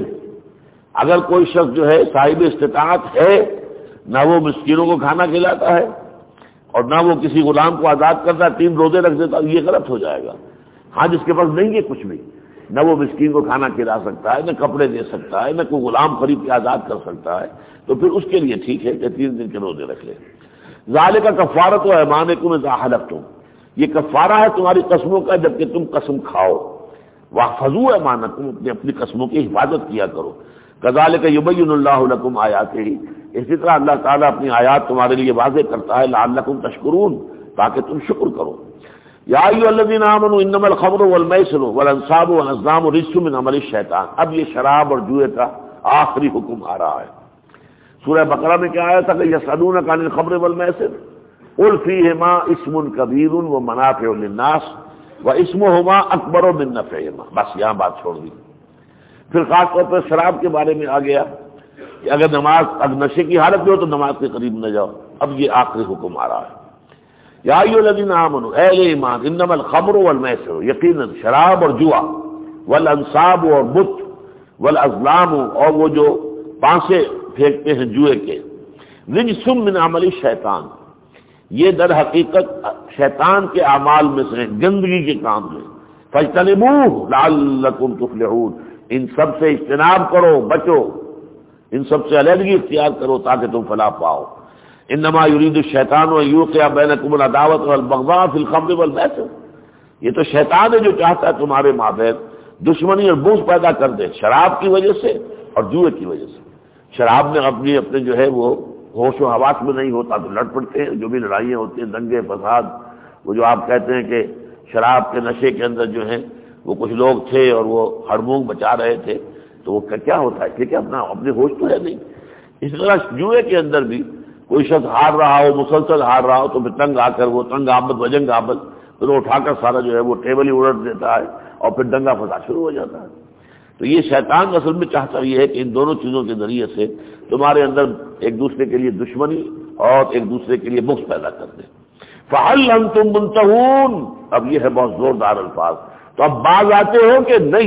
اگر کوئی شخص جو ہے صاحب استطاعت ہے، نہ وہ مسکینوں کو کھانا کھلاتا ہے اور نہ وہ کسی غلام کو آزاد کرتا ہے، تین روزے رکھ دیتا، یہ غلط ہو جائے گا۔ ہاں جس کے پاس نہیں ہے کچھ بھی، نہ وہ مسکین کو کھانا کھلا سکتا ہے، نہ کپڑے دے سکتا ہے، نہ کوئی غلام خرید کے آزاد کر سکتا ہے، تو پھر اس کے لیے ٹھیک ہے کہ تین دن کے روزے رکھ لے۔ ذالک کفارۃ ایمانکم اذا حلفتم، یہ کفارہ ہے تمہاری قسموں کا جبکہ تم قسم کھاؤ۔ واحفظوا ایمانکم، اپنی اپنی قسموں کی حفاظت کیا کرو۔ کذالک یبین اللہ لکم آیاتہ، اسی طرح اللہ تعالیٰ اپنی آیات تمہارے لیے واضح کرتا ہے، لعلکم تشکرون، تاکہ تم شکر کرو۔ یا ایھا الذین آمنوا انما الخمر والمیسر والانصاب والازلام رجس من عمل الشیطان، اب یہ شراب اور جوئے کا آخری حکم آ رہا ہے۔ سورہ بقرہ میں کیا آیا تھا کہ یسألونک عن الخمر والمیسر قل فیہما اسم کبیر ومنافع للناس واسمہما اکبر من نفعہما، بس یہاں بات چھوڑ دی۔ پھر خاص طور پر شراب کے بارے میں آ گیا کہ اگر نماز اگر نشے کی حالت میں ہو تو نماز کے قریب نہ جاؤ، اب یہ آخری حکم آ رہا ہے۔ یا ایھا الذین آمنوا، اے ایمان، انما الخمر والمیسر، یقیناً شراب اور جوا، والانصاب اور بت، والازلام اور وہ جو پانسے پھینکتے ہیں جوئے کے، رجس من عمل الشیطان، یہ در حقیقت شیطان کے اعمال میں سے گندگی کے کام ہیں۔ فاجتنبوہ لعلکم تفلحون، ان سب سے اجتناب کرو، بچو، ان سب سے علیحدگی اختیار کرو تاکہ تم فلاح پاؤ۔ انما یرید الشیطان ان یوقع بینکم العداوۃ والبغضاء فی الخمر والمیسر، یہ تو شیطان ہے جو چاہتا ہے تمہارے مابین دشمنی اور بغض پیدا کر دے، شراب کی وجہ سے اور جوئے کی وجہ سے۔ شراب میں اپنی اپنے جو ہے وہ ہوش و حواس میں نہیں ہوتا تو لڑ پڑتے ہیں، جو بھی لڑائیاں ہوتی ہیں، دنگے فساد، وہ جو آپ کہتے ہیں کہ شراب کے نشے کے اندر جو ہے وہ کچھ لوگ تھے اور وہ ہڑمونگ بچا رہے تھے، تو وہ کیا ہوتا ہے؟ ٹھیک ہے، اپنا اپنے ہوش تو ہے نہیں۔ اس طرح جوئے کے اندر بھی کوئی شخص ہار رہا ہو، مسلسل ہار رہا ہو، تو پھر تنگ آ کر وہ تنگ آمد وجنگ آمد پھر وہ اٹھا کر سارا جو ہے وہ ٹیبل ہی الٹ دیتا ہے اور پھر دنگا فساد شروع ہو جاتا ہے۔ تو یہ شیطان اصل میں چاہتا یہ ہے کہ ان دونوں چیزوں کے ذریعے سے تمہارے اندر ایک دوسرے کے لیے دشمنی اور ایک دوسرے کے لیے بغض پیدا کر دے۔ فَهَلْ أَنْتُمْ مُنْتَهُونَ، اب یہ ہے بہت زوردار الفاظ، تو اب باز آتے ہو کہ نہیں؟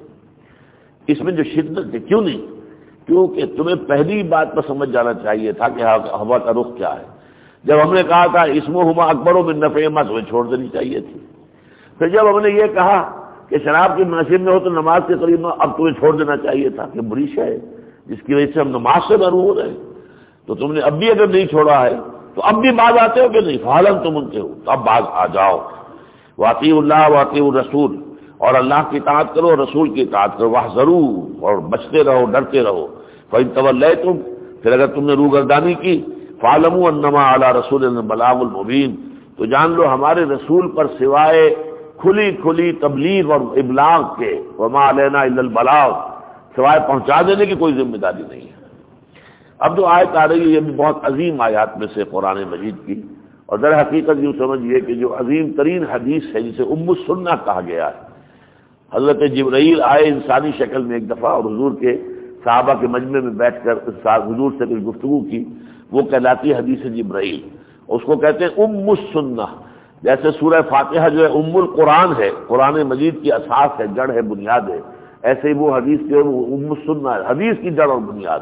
اس میں جو شدت ہے، کیوں نہیں؟ کیونکہ تمہیں پہلی بات پر سمجھ جانا چاہیے تھا کہ ہوا کا رخ کیا ہے۔ جب ہم نے کہا تھا اسمہما اکبر من نفعہما، تمہیں چھوڑ دینی چاہیے تھی۔ پھر جب ہم نے یہ کہا کہ شراب کی نشے میں ہو تو نماز کے قریب نہ، اب تمہیں چھوڑ دینا چاہیے تھا کہ بری شے ہے جس کی وجہ سے ہم نماز سے محروم ہو رہے ہیں، تو تم نے اب بھی اگر نہیں چھوڑا ہے تو اب بھی باز آتے ہو کہ نہیں؟ فعلن تم انتے ہو، تو اب باز آ جاؤ۔ واطیعوا اللہ واطیعوا الرسول، اور اللہ کی اطاعت کرو، رسول کی اطاعت کرو، واحذروا، اور بچتے رہو، ڈرتے رہو۔ فإن تولیتم، پھر اگر تم نے روگردانی کی، فاعلموا انما علی رسولنا البلاغ المبین، تو جان لو ہمارے رسول پر سوائے کھلی کھلی تبلیغ اور ابلاغ کے، وما علینا الا البلاغ، سوائے پہنچا دینے کی کوئی ذمہ داری نہیں ہے۔ اب جو آیت آ رہی ہے یہ بھی بہت عظیم آیات میں سے قرآن مجید کی، اور در حقیقت یوں سمجھیے کہ جو عظیم ترین حدیث ہے جسے ام السنہ کہا گیا ہے۔ حضرت جبرائیل آئے انسانی شکل میں ایک دفعہ اور حضور کے صحابہ کے مجمع میں بیٹھ کر حضور سے کچھ گفتگو کی، وہ کہلاتی ہے حدیث جبرائیل، اس کو کہتے ہیں ام السنہ۔ جیسے سورہ فاتحہ جو ہے ام القرآن ہے، قرآن مجید کی اساس ہے، جڑ ہے، بنیاد ہے، ایسے ہی وہ حدیث جو ہے وہ ام السنہ ہے، حدیث کی جڑ اور بنیاد۔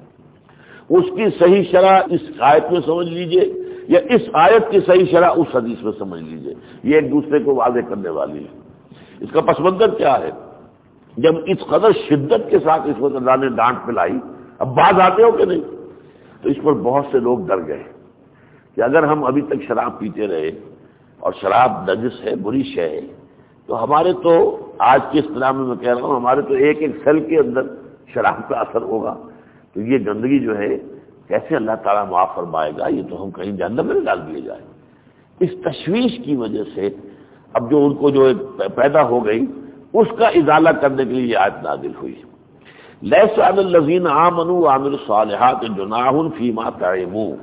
اس کی صحیح شرح اس آیت میں سمجھ لیجئے، یا اس آیت کی صحیح شرح اس حدیث میں سمجھ لیجئے، یہ ایک دوسرے کو واضح کرنے والی ہے۔ اس کا پس منظر کیا ہے؟ جب اس قدر شدت کے ساتھ اس وقت اللہ نے ڈانٹ پلائی، اب باز آتے ہو کہ نہیں؟ تو اس پر بہت سے لوگ ڈر گئے کہ اگر ہم ابھی تک شراب پیتے رہے، اور شراب نجس ہے، بری شے ہے، تو ہمارے تو آج کے اصطلاح میں میں کہہ رہا ہوں ہمارے تو ایک ایک سیل کے اندر شراب کا اثر ہوگا، تو یہ گندگی جو ہے کیسے اللہ تعالیٰ معاف فرمائے گا؟ یہ تو ہم کہیں جہنم میں ڈال دیے جائیں۔ اس تشویش کی وجہ سے اب جو ان کو جو پیدا ہو گئی اس کا ازالہ کرنے کے لیے یہ آیت نازل ہوئی۔ لیس علی الذین آمنوا وعملوا الصالحات جناح فیما طعموا،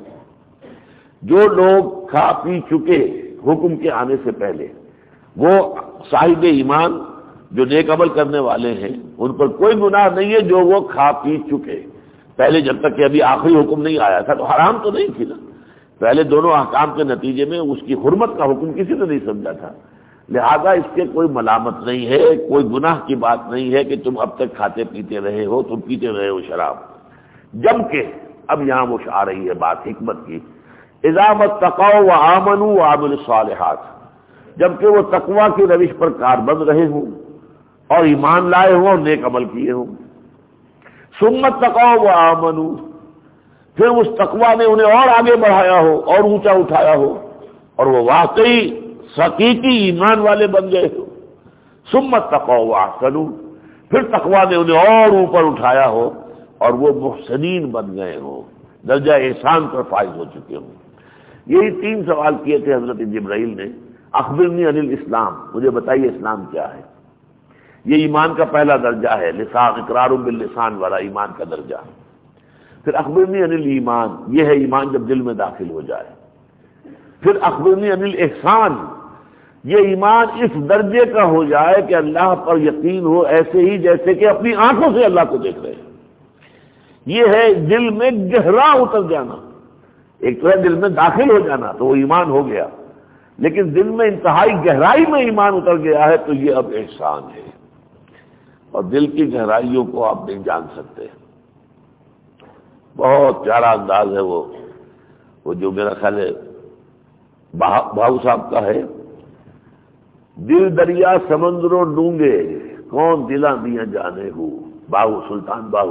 جو لوگ کھا پی چکے حکم کے آنے سے پہلے، وہ صاحب ایمان جو نیک عمل کرنے والے ہیں ان پر کوئی گناہ نہیں ہے جو وہ کھا پی چکے۔ پہلے جب تک کہ ابھی آخری حکم نہیں آیا تھا تو حرام تو نہیں تھی نا، پہلے دونوں احکام کے نتیجے میں اس کی حرمت کا حکم کسی نے نہیں سمجھا تھا، لہذا اس کے کوئی ملامت نہیں ہے، کوئی گناہ کی بات نہیں ہے کہ تم اب تک کھاتے پیتے رہے ہو، تم پیتے رہے ہو شراب، جبکہ اب یہاں وہ آ رہی ہے بات حکمت کی، اذا اتقوا وآمنوا وعملوا الصالحات، جبکہ وہ تقوی کی روش پر کاربند رہے ہوں اور ایمان لائے ہوں اور نیک عمل کیے ہوں، ثم اتقوا وآمنوا، پھر اس تقوی نے انہیں اور آگے بڑھایا ہو اور اونچا اٹھایا ہو اور وہ واقعی حقیقی ایمان والے بن گئے ہو، ثم اتقوا واحسنوا، پھر تقوی نے انہیں اور اوپر اٹھایا ہو اور وہ محسنین بن گئے ہوں، درجہ احسان پر فائز ہو چکے ہوں۔ یہی تین سوال کیے تھے حضرت جبرائیل نے، اخبرنی عن الاسلام، مجھے بتائیے اسلام کیا ہے۔ یہ ایمان کا پہلا درجہ ہے، لسان اقرار باللسان والا ایمان کا درجہ۔ پھر اخبرنی عن الایمان، یہ ہے ایمان جب دل میں داخل ہو جائے۔ پھر اخبرنی عن الاحسان، یہ ایمان اس درجے کا ہو جائے کہ اللہ پر یقین ہو ایسے ہی جیسے کہ اپنی آنکھوں سے اللہ کو دیکھ رہے ہیں۔ یہ ہے دل میں گہرا اتر جانا، ایک تو ہے دل میں داخل ہو جانا تو وہ ایمان ہو گیا، لیکن دل میں انتہائی گہرائی میں ایمان اتر گیا ہے تو یہ اب احسان ہے، اور دل کی گہرائیوں کو آپ نہیں جان سکتے۔ بہت پیارا انداز ہے وہ وہ جو میرا خیال ہے بھاؤ صاحب کا ہے، دل دریا سمندروں ڈونگے کون دلاں دیا جانے ہو، باہو سلطان باہو،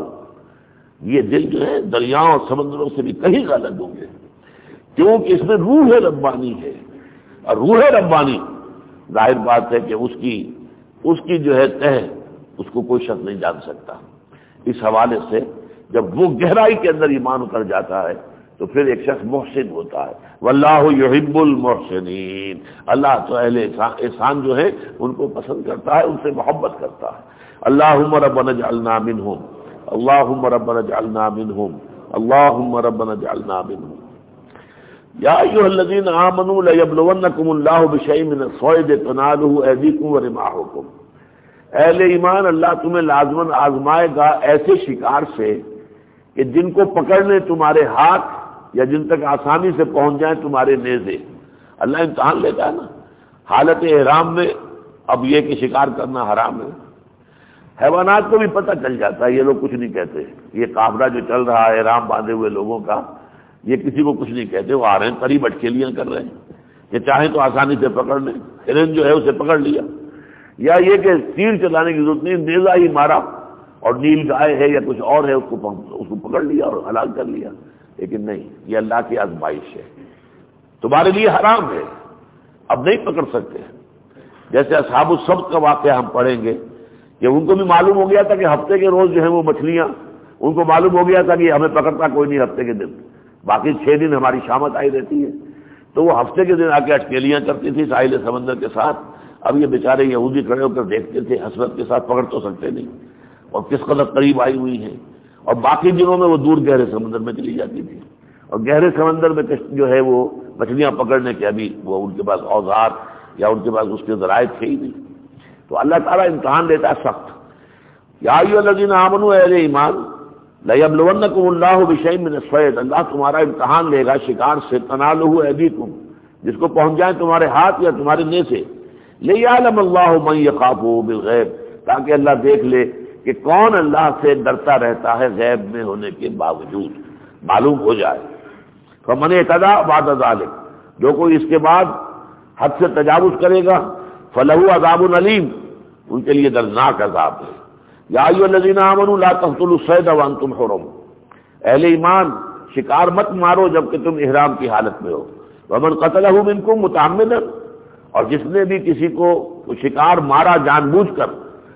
یہ دل جو ہے دریاؤں اور سمندروں سے بھی کہیں زیادہ ڈونگے، کیونکہ اس میں روح ربانی ہے، اور روح ربانی ظاہر بات ہے کہ اس کی اس کی جو ہے تہ اس کو کوئی شخص نہیں جان سکتا۔ اس حوالے سے جب وہ گہرائی کے اندر ایمان اتر جاتا ہے تو پھر ایک شخص محسن ہوتا ہے، واللہ یحب المحسنین، اللہ تو اہل احسان جو ہے ان کو پسند کرتا ہے، ان سے محبت کرتا ہے۔ اللہم ربنا اجعلنا منہم، اللہم ربنا اجعلنا منہم، اللہم ربنا اجعلنا منہم۔ یا ایھا الذین آمنوا لیبلونکم اللہ بشیء من الصید تنالہ ایدیکم ورماحکم، اہل ایمان اللہ تمہیں لازماً آزمائے گا ایسے شکار سے کہ جن کو پکڑنے تمہارے ہاتھ یا جن تک آسانی سے پہنچ جائیں تمہارے نیزے۔ اللہ امتحان لیتا ہے نا، حالت احرام میں اب یہ کہ شکار کرنا حرام ہے، حیوانات کو بھی پتہ چل جاتا ہے، یہ لوگ کچھ نہیں کہتے، یہ قافلہ جو چل رہا ہے احرام باندھے ہوئے لوگوں کا، یہ کسی کو کچھ نہیں کہتے، وہ آ رہے ہیں قریب اٹکیلیاں کر رہے ہیں، یہ چاہیں تو آسانی سے پکڑ لیں، ہرن جو ہے اسے پکڑ لیا، یا یہ کہ تیر چلانے کی ضرورت نہیں، نیزہ ہی مارا اور نیل گائے ہے یا کچھ اور ہے اس کو اس کو پکڑ لیا اور ہلاک کر لیا، لیکن نہیں، یہ اللہ کی آزمائش ہے، تمہارے لیے حرام ہے، اب نہیں پکڑ سکتے۔ جیسے اصحاب السبت کا واقعہ ہم پڑھیں گے کہ ان کو بھی معلوم ہو گیا تھا کہ ہفتے کے روز جو ہے وہ مچھلیاں، ان کو معلوم ہو گیا تھا کہ ہمیں پکڑتا کوئی نہیں ہفتے کے دن، باقی چھ دن ہماری شامت آئی رہتی ہے، تو وہ ہفتے کے دن آ کے اٹکیلیاں کرتی تھی ساحل سمندر کے ساتھ۔ اب یہ بیچارے یہودی کھڑے ہو کر دیکھتے تھے حسرت کے ساتھ، پکڑ تو سکتے نہیں، اور کس قدر قریب آئی ہوئی ہیں، اور باقی دنوں میں وہ دور گہرے سمندر میں چلی جاتی تھی، اور گہرے سمندر میں جو ہے وہ مچھلیاں پکڑنے کے ابھی وہ ان کے پاس اوزار یا ان کے پاس اس کے ذرائع تھے ہی نہیں۔ تو اللہ تعالیٰ امتحان لیتا ہے سخت۔ یا ایھا الذین آمنوا، اہل ایمان، لیبلونکم اللہ بشیء من الصید، اللہ تمہارا امتحان لے گا شکار سے، تنالہ ایدیکم، جس کو پہنچ جائیں تمہارے ہاتھ یا تمہارے نیزے، لیعلم اللہ من یخافہ بالغیب، تاکہ اللہ دیکھ لے کہ کون اللہ سے ڈرتا رہتا ہے غیب میں ہونے کے باوجود، معلوم ہو جائے۔ فمن اعتدی بعد ذلک، جو کوئی اس کے بعد حد سے تجاوز کرے گا، فلہ عذاب علیم، ان کے لیے دردناک عذاب ہے۔ یا ایھا الذین آمنوا لا تقتلوا الصید وانتم حرم، اہل ایمان شکار مت مارو جبکہ تم احرام کی حالت میں ہو۔ ومن قتلہ منکم متعمدا، اور جس نے بھی کسی کو شکار مارا جان بوجھ کر،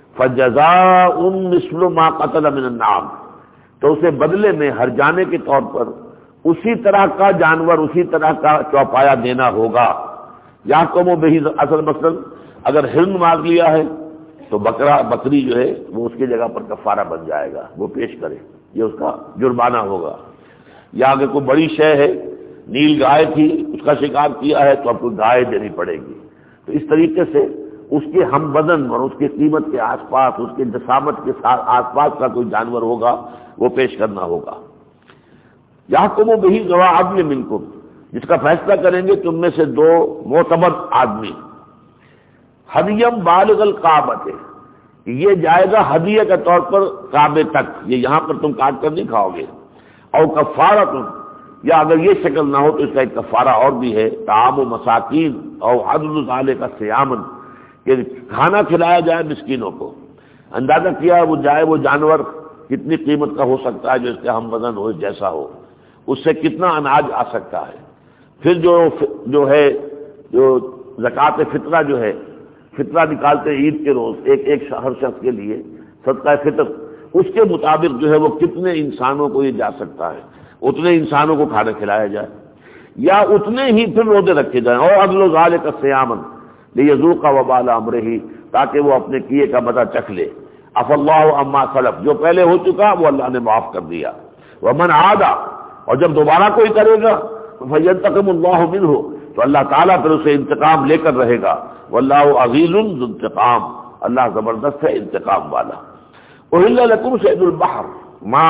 فجزاء مثل ما قتل من النعام، تو اسے بدلے میں ہر جانے کے طور پر اسی طرح کا جانور، اسی طرح کا چوپایا دینا ہوگا۔ یا قوم بہی، اصل مثلا اگر ہرن مار لیا ہے تو بکرا بکری جو ہے وہ اس کی جگہ پر کفارہ بن جائے گا، وہ پیش کرے، یہ اس کا جرمانہ ہوگا۔ یا اگر کوئی بڑی شے ہے، نیل گائے تھی اس کا شکار کیا ہے تو اب کوئی گائے دینی پڑے گی۔ تو اس طریقے سے اس کے ہم وزن اور اس کی قیمت کے آس پاس، اس کے جسامت کے آس پاس کا کوئی جانور ہوگا وہ پیش کرنا ہوگا۔ یحکم بہ ذوی عدل منکم، جس کا فیصلہ کریں گے تم میں سے دو معتبر آدمی۔ ہدیم بالغ الکعبۃ، یہ جائے گا ہدیہ کے طور پر کعبے تک، یہ یہاں پر تم کاٹ کر نہیں کھاؤ گے۔ اور کفارۃ، یا اگر یہ شکل نہ ہو تو اس کا ایک کفارہ اور بھی ہے، طعام و مساکین اور عدل ذالک صیامن، کہ کھانا کھلایا جائے مسکینوں کو۔ اندازہ کیا وہ جائے وہ جانور کتنی قیمت کا ہو سکتا ہے جو اس کے ہم وزن ہو، جیسا ہو، اس سے کتنا اناج آ سکتا ہے۔ پھر جو جو ہے جو زکوٰۃ فطرہ جو ہے، فطرہ نکالتے عید کے روز ایک ایک ہر شخص کے لیے صدقہ فطر، اس کے مطابق جو ہے وہ کتنے انسانوں کو یہ جا سکتا ہے، اتنے انسانوں کو کھانا کھلایا جائے، یا اتنے ہی پھر روزے رکھے جائیں۔ اور عدل ذالک صیامن لیذوق وبال امرہ، تاکہ وہ اپنے کیے کا بدلہ چکھ لے۔ عفا اللہ عما سلف، جو پہلے ہو چکا وہ اللہ نے معاف کر دیا۔ ومن عاد، اور جب دوبارہ کوئی کرے گا فینتقم اللہ منہ، تو اللہ تعالیٰ پھر اسے انتقام لے کر رہے گا۔ واللہ عزیز ذو انتقام، اللہ زبردست ہے انتقام والا۔ احل لکم صید البحر ما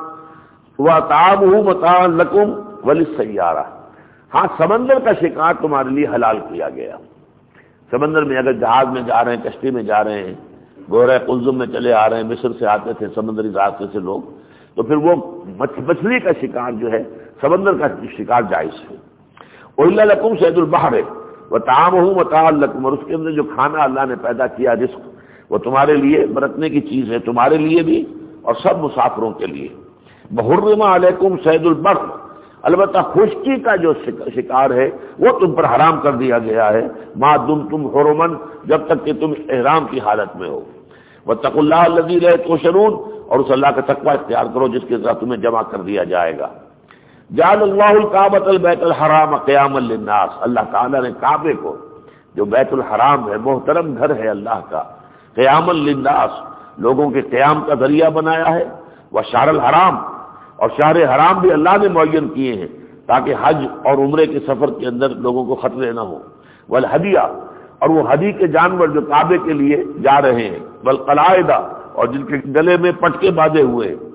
وطعامہ متاعا لکم وللسیارہ، ہاں سمندر کا شکار تمہارے لیے حلال کیا گیا۔ سمندر میں اگر جہاز میں جا رہے ہیں، کشتی میں جا رہے ہیں، گورے قلزم میں چلے آ رہے ہیں، مصر سے آتے تھے سمندری راستے سے لوگ، تو پھر وہ مچھلی کا شکار جو ہے، سمندر کا شکار جائز ہے۔ احل لکم صید البحر وطعامہ متاعا لکم، اور اس کے اندر جو کھانا اللہ نے پیدا کیا رزق، وہ تمہارے لیے برتنے کی چیز ہے، تمہارے لیے بھی اور سب مسافروں کے لیے۔ بحرم علیکم صید البر، البتہ خشکی کا جو شکار ہے وہ تم پر حرام کر دیا گیا ہے، ما دمتم حرمن، جب تک کہ تم احرام کی حالت میں ہو۔ واتقوا اللہ الذی الیہ تحشرون، اور اس اللہ کا تقوی اختیار کرو جس کے ساتھ تمہیں جمع کر دیا جائے گا۔ جعل اللہ الکعبۃ البیت الحرام قیاما للناس، اللہ تعالیٰ نے کعبے کو جو بیت الحرام ہے، محترم گھر ہے اللہ کا، قیاما للناس، لوگوں کے قیام کا ذریعہ بنایا ہے۔ وشہر الحرام، اور شہر حرام بھی اللہ نے معین کیے ہیں تاکہ حج اور عمرے کے سفر کے اندر لوگوں کو خطرے نہ ہو۔ والہدیہ، اور وہ ہدی کے جانور جو کعبے کے لیے جا رہے ہیں، والقلائد، اور جن کے گلے میں پٹکے باندھے ہوئے ہیں،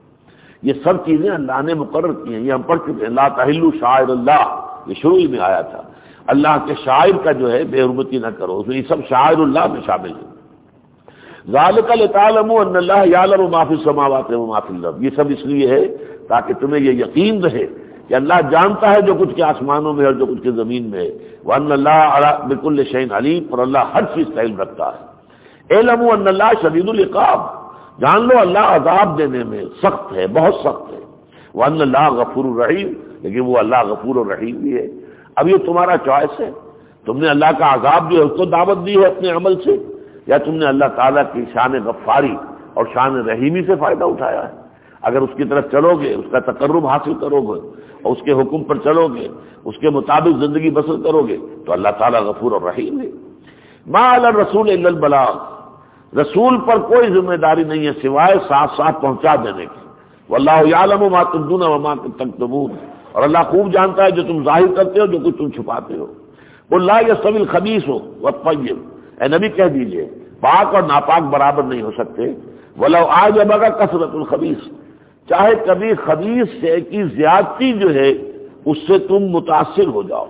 یہ سب چیزیں اللہ نے مقرر کی ہیں، یہ ہم پڑھ چکے ہیں۔ لا تحلوا شعائر اللہ، یہ شروع ہی میں آیا تھا، اللہ کے شاعر کا جو ہے بے حرمتی نہ کرو، اس میں یہ سب شاعر اللہ میں شامل ہے۔ ذالک لتعلموا ان اللہ یعلم ما فی السماوات و ما فی الارض، یہ سب اس لیے ہے تاکہ تمہیں یہ یقین رہے کہ اللہ جانتا ہے جو کچھ کے آسمانوں میں اور جو کچھ کے زمین میں ہے۔ وان اللہ علی بکل شیء علیم، اور اللہ ہر چیز کا علم رکھتا ہے۔ اعلموا ان اللہ شدید العقاب، جان لو اللہ عذاب دینے میں سخت ہے، بہت سخت ہے۔ وان اللہ غفور الرحیم، لیکن وہ اللہ غفور الرحیم بھی ہے۔ اب یہ تمہارا چوائس ہے، تم نے اللہ کا عذاب جو ہے اس کو دعوت دی ہے اپنے عمل سے، یا تم نے اللہ تعالیٰ کی شان غفاری اور شان رحیمی سے فائدہ اٹھایا ہے۔ اگر اس کی طرف چلو گے، اس کا تقرب حاصل کرو گے اور اس کے حکم پر چلو گے، اس کے مطابق زندگی بسر کرو گے تو اللہ تعالیٰ غفور اور رحیم ہے۔ ما علی الرسول الا البلاغ، رسول پر کوئی ذمہ داری نہیں ہے سوائے ساتھ ساتھ پہنچا دینے کی۔ واللہ یعلم ما تبدون وما تکتمون، اور اللہ خوب جانتا ہے جو تم ظاہر کرتے ہو، جو کچھ تم چھپاتے ہو۔ قل لا یستوی الخبیث والطیب، اے نبی کہہ دیجئے پاک اور ناپاک برابر نہیں ہو سکتے۔ ولو اعجبک کثرۃ الخبیث، چاہے کبھی خبیث سے کی زیادتی جو ہے اس سے تم متاثر ہو جاؤ۔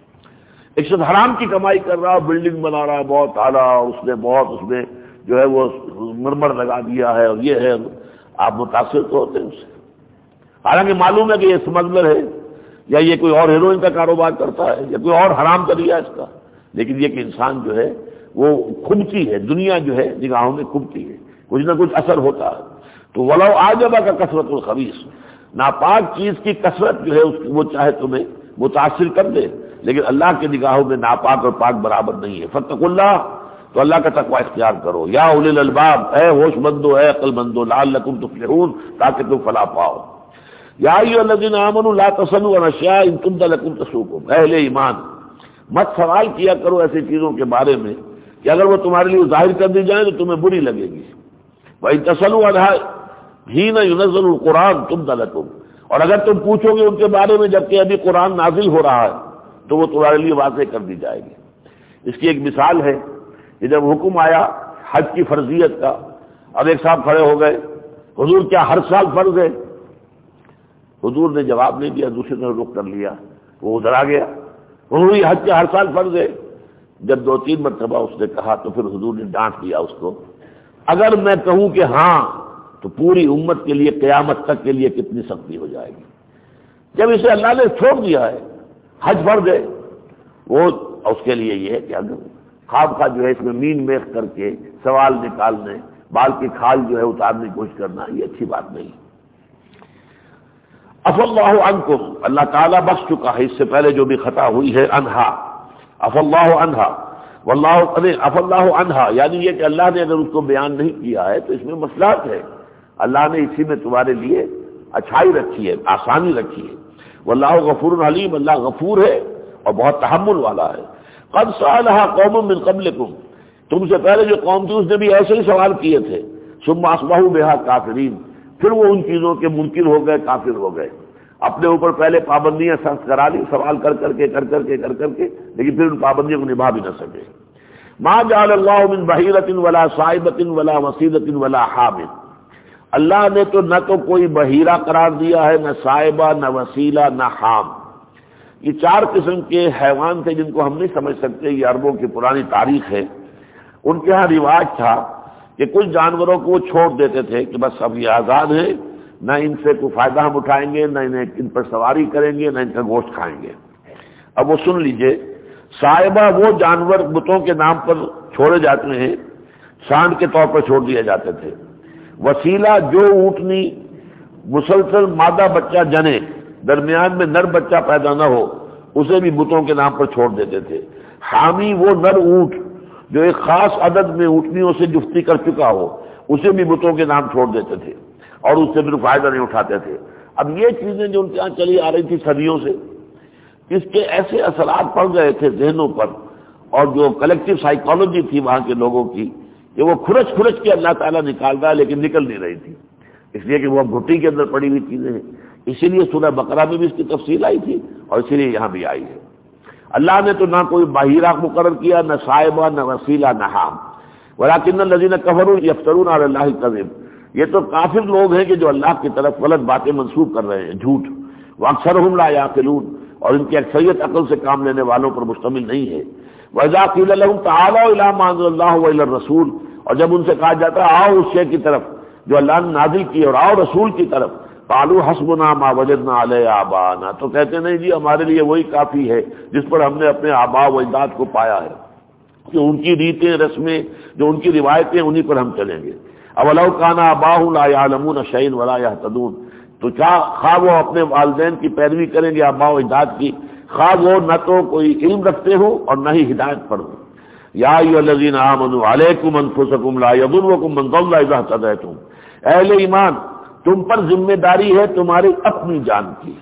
ایک شخص حرام کی کمائی کر رہا ہے، بلڈنگ بنا رہا ہے بہت اعلیٰ، اس نے بہت اس میں جو ہے وہ مرمر لگا دیا ہے اور یہ ہے، آپ متاثر تو ہوتے ہیں اس سے، حالانکہ معلوم ہے کہ یہ اسمگلر ہے یا یہ کوئی اور ہیروئن کا کاروبار کرتا ہے یا کوئی اور حرام ذریعہ اس کا، لیکن یہ کہ انسان جو ہے وہ کھبتی ہے، دنیا جو ہے نگاہوں میں کھبتی ہے، کچھ نہ کچھ اثر ہوتا ہے۔ تو ولو اعجبک کثرۃ الخبیث، ناپاک چیز کی کثرت جو ہے اس وہ چاہے تمہیں متاثر کر دے، لیکن اللہ کی نگاہوں میں ناپاک اور پاک برابر نہیں ہے۔ فاتقوا اللہ، تو اللہ کا تقوی اختیار کرو۔ یا اولی الالباب، اے ہوش مندو، اے عقل مندو، لعلکم تفلحون، تاکہ تم فلاح پاؤ۔ یا ایھا الذین آمنوا لا تسألوا عن اشیاء ان تبد لکم تسؤکم، اہل ایمان مت سوال کیا کرو ایسی چیزوں کے بارے میں کہ اگر وہ تمہارے لیے ظاہر کر دی جائیں تو تمہیں بری لگے گی۔ وَإِن تَسْأَلُوا عَنْهَا حِينَ يُنَزَّلُ الْقُرْآنُ تُبْدَ لَكُمْ، اور اگر تم پوچھو گے ان کے بارے میں جبکہ ابھی قرآن نازل ہو رہا ہے تو وہ تمہارے لیے واضح کر دی جائے گی۔ اس کی ایک مثال ہے کہ جب حکم آیا حج کی فرضیت کا، اب ایک صاحب کھڑے ہو گئے، حضور کیا ہر سال فرض ہے؟ حضور نے جواب نہیں دیا، دوسری طرف رخ کر لیا، وہ ادھر آ گیا، حضور یہ حج کیا ہر سال فرض ہے؟ جب دو تین مرتبہ اس نے کہا تو پھر حضور نے ڈانٹ دیا اس کو، اگر میں کہوں کہ ہاں تو پوری امت کے لیے قیامت تک کے لیے کتنی سختی ہو جائے گی۔ جب اسے اللہ نے چھوڑ دیا ہے، حج فرض ہے، وہ اس کے لیے یہ ہے کہ اگر خواب خواہ جو ہے اس میں مین میخ کر کے سوال نکالنے، بال کی کھال جو ہے اتارنے کی کوشش کرنا، یہ اچھی بات نہیں۔ عف اللہ عنکم، اللہ تعالیٰ بخش چکا ہے اس سے پہلے جو بھی خطا ہوئی ہے، انہا عف اللہ عنہا واللہ عف اللہ عنہا، یعنی یہ کہ اللہ نے اگر اس کو بیان نہیں کیا ہے تو اس میں مصلحت ہے، اللہ نے اسی میں تمہارے لیے اچھائی رکھی ہے، آسانی رکھی ہے۔ واللہ غفور علیم، اللہ غفور ہے اور بہت تحمل والا ہے۔ قد سألها قوم من قبلکم، تم سے پہلے جو قوم تھی اس نے بھی ایسے ہی سوال کیے تھے، ثم اصبحوا بها کافرین، پھر وہ ان چیزوں کے منکر ہو گئے، کافر ہو گئے، اپنے اوپر پہلے پابندیاں سخت کرا لی، سوال کر کر کے کر کر کے کر کر کے، لیکن پھر ان پابندیوں کو نبھا بھی نہ سکے۔ ما جعل اللہ من بحیرۃ ولا صائبۃ ولا وصیلۃ ولا حام، اللہ نے تو نہ تو کوئی بحیرہ قرار دیا ہے، نہ صائبہ، نہ وسیلہ، نہ حام۔ یہ چار قسم کے حیوان تھے جن کو ہم نہیں سمجھ سکتے، یہ عربوں کی پرانی تاریخ ہے۔ ان کے ہاں رواج تھا کہ کچھ جانوروں کو وہ چھوڑ دیتے تھے کہ بس اب یہ آزاد ہیں، نہ ان سے کوئی فائدہ ہم اٹھائیں گے، نہ انہیں ان پر سواری کریں گے، نہ ان کا گوشت کھائیں گے۔ اب وہ سن لیجئے، صائبہ وہ جانور بتوں کے نام پر چھوڑے جاتے ہیں، سانڈ کے طور پر چھوڑ دیے جاتے تھے۔ وسیلہ جو اونٹنی مسلسل مادہ بچہ جنے، درمیان میں نر بچہ پیدا نہ ہو، اسے بھی بتوں کے نام پر چھوڑ دیتے تھے۔ حامی وہ نر اونٹ جو ایک خاص عدد میں اونٹنیوں سے جفتی کر چکا ہو، اسے بھی بتوں کے نام چھوڑ دیتے تھے اور اس سے پھر فائدہ نہیں اٹھاتے تھے۔ اب یہ چیزیں جو ان کے یہاں چلی آ رہی تھی صدیوں سے، اس کے ایسے اثرات پڑ گئے تھے ذہنوں پر، اور جو کلیکٹیو سائیکالوجی تھی وہاں کے لوگوں کی، کہ وہ کھرچ کھرچ کے اللہ تعالیٰ نکال رہا ہے لیکن نکل نہیں رہی تھی، اس لیے کہ وہ گھٹی کے اندر پڑی ہوئی چیزیں ہیں۔ اسی لیے سورہ بقرہ میں بھی اس کی تفصیل آئی تھی اور اسی لیے یہاں بھی آئی ہے۔ اللہ نے تو نہ کوئی بحیرہ مقرر کیا، نہ صائبہ، نہ وسیلہ، نہ حام، ولکن الذین کفروا یفترون علی اللہ الکذب، یہ تو کافر لوگ ہیں کہ جو اللہ کی طرف غلط باتیں منسوب کر رہے ہیں، جھوٹ۔ واکثرهم لا یعقلون، اور ان کی اکثریت عقل سے کام لینے والوں پر مشتمل نہیں ہے۔ وَإِذَا قِيلَ لَهُمْ تَعَالَوْا إِلَىٰ مَا أَنزَلَ اللَّهُ وَإِلَى الرَّسُولِ، اور جب ان سے کہا جاتا ہے آؤ اس شے کی طرف جو اللہ نے نازل کی، اور آؤ رسول کی طرف، قالوا حسبنا ما وجدنا علیہ آباءنا، تو کہتے نہیں جی ہمارے لیے وہی کافی ہے جس پر ہم نے اپنے آباء و اجداد کو پایا ہے، کہ ان کی ریتیں رسمیں جو ان کی روایتیں انہی پر ہم چلیں گے۔ اولو کان آباؤہم لا یعلمون شیئا ولا یہتدون، تو کیا خواہ وہ اپنے والدین کی پیروی کریں گے آباء و اجداد کی، خواہ وہ نہ تو کوئی علم رکھتے ہوں اور نہ ہی ہدایت پر ہوں۔ یا ایھا الذین آمنوا علیکم انفسکم لا یضرکم من ضل اذا اہتدیتم، اہل ایمان تم پر ذمہ داری ہے تمہاری اپنی جان کی،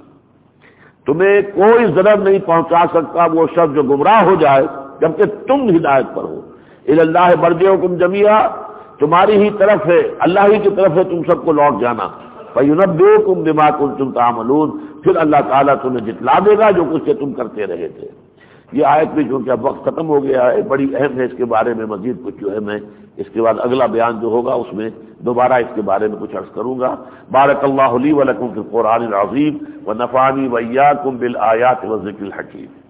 تمہیں کوئی ضرر نہیں پہنچا سکتا وہ شخص جو گمراہ ہو جائے جبکہ تم ہدایت پر ہو۔ الی اللہ مرجعکم جمیعا، تمہاری ہی طرف ہے، اللہ ہی کی طرف ہے تم سب کو لوٹ جانا۔ فینبئکم بما کنتم تعملون، پھر اللہ تعالیٰ تمہیں جتلا دے گا جو کچھ تم کرتے رہے تھے۔ یہ آیت بھی چونکہ اب وقت ختم ہو گیا ہے، بڑی اہم ہے، اس کے بارے میں مزید کچھ جو ہے میں اس کے بعد اگلا بیان جو ہوگا اس میں دوبارہ اس کے بارے میں کچھ عرض کروں گا۔ بارک اللہ لی و لکم فی القرآن العظیم ونفعنی وإیاکم بالآیات والذکر الحکیم۔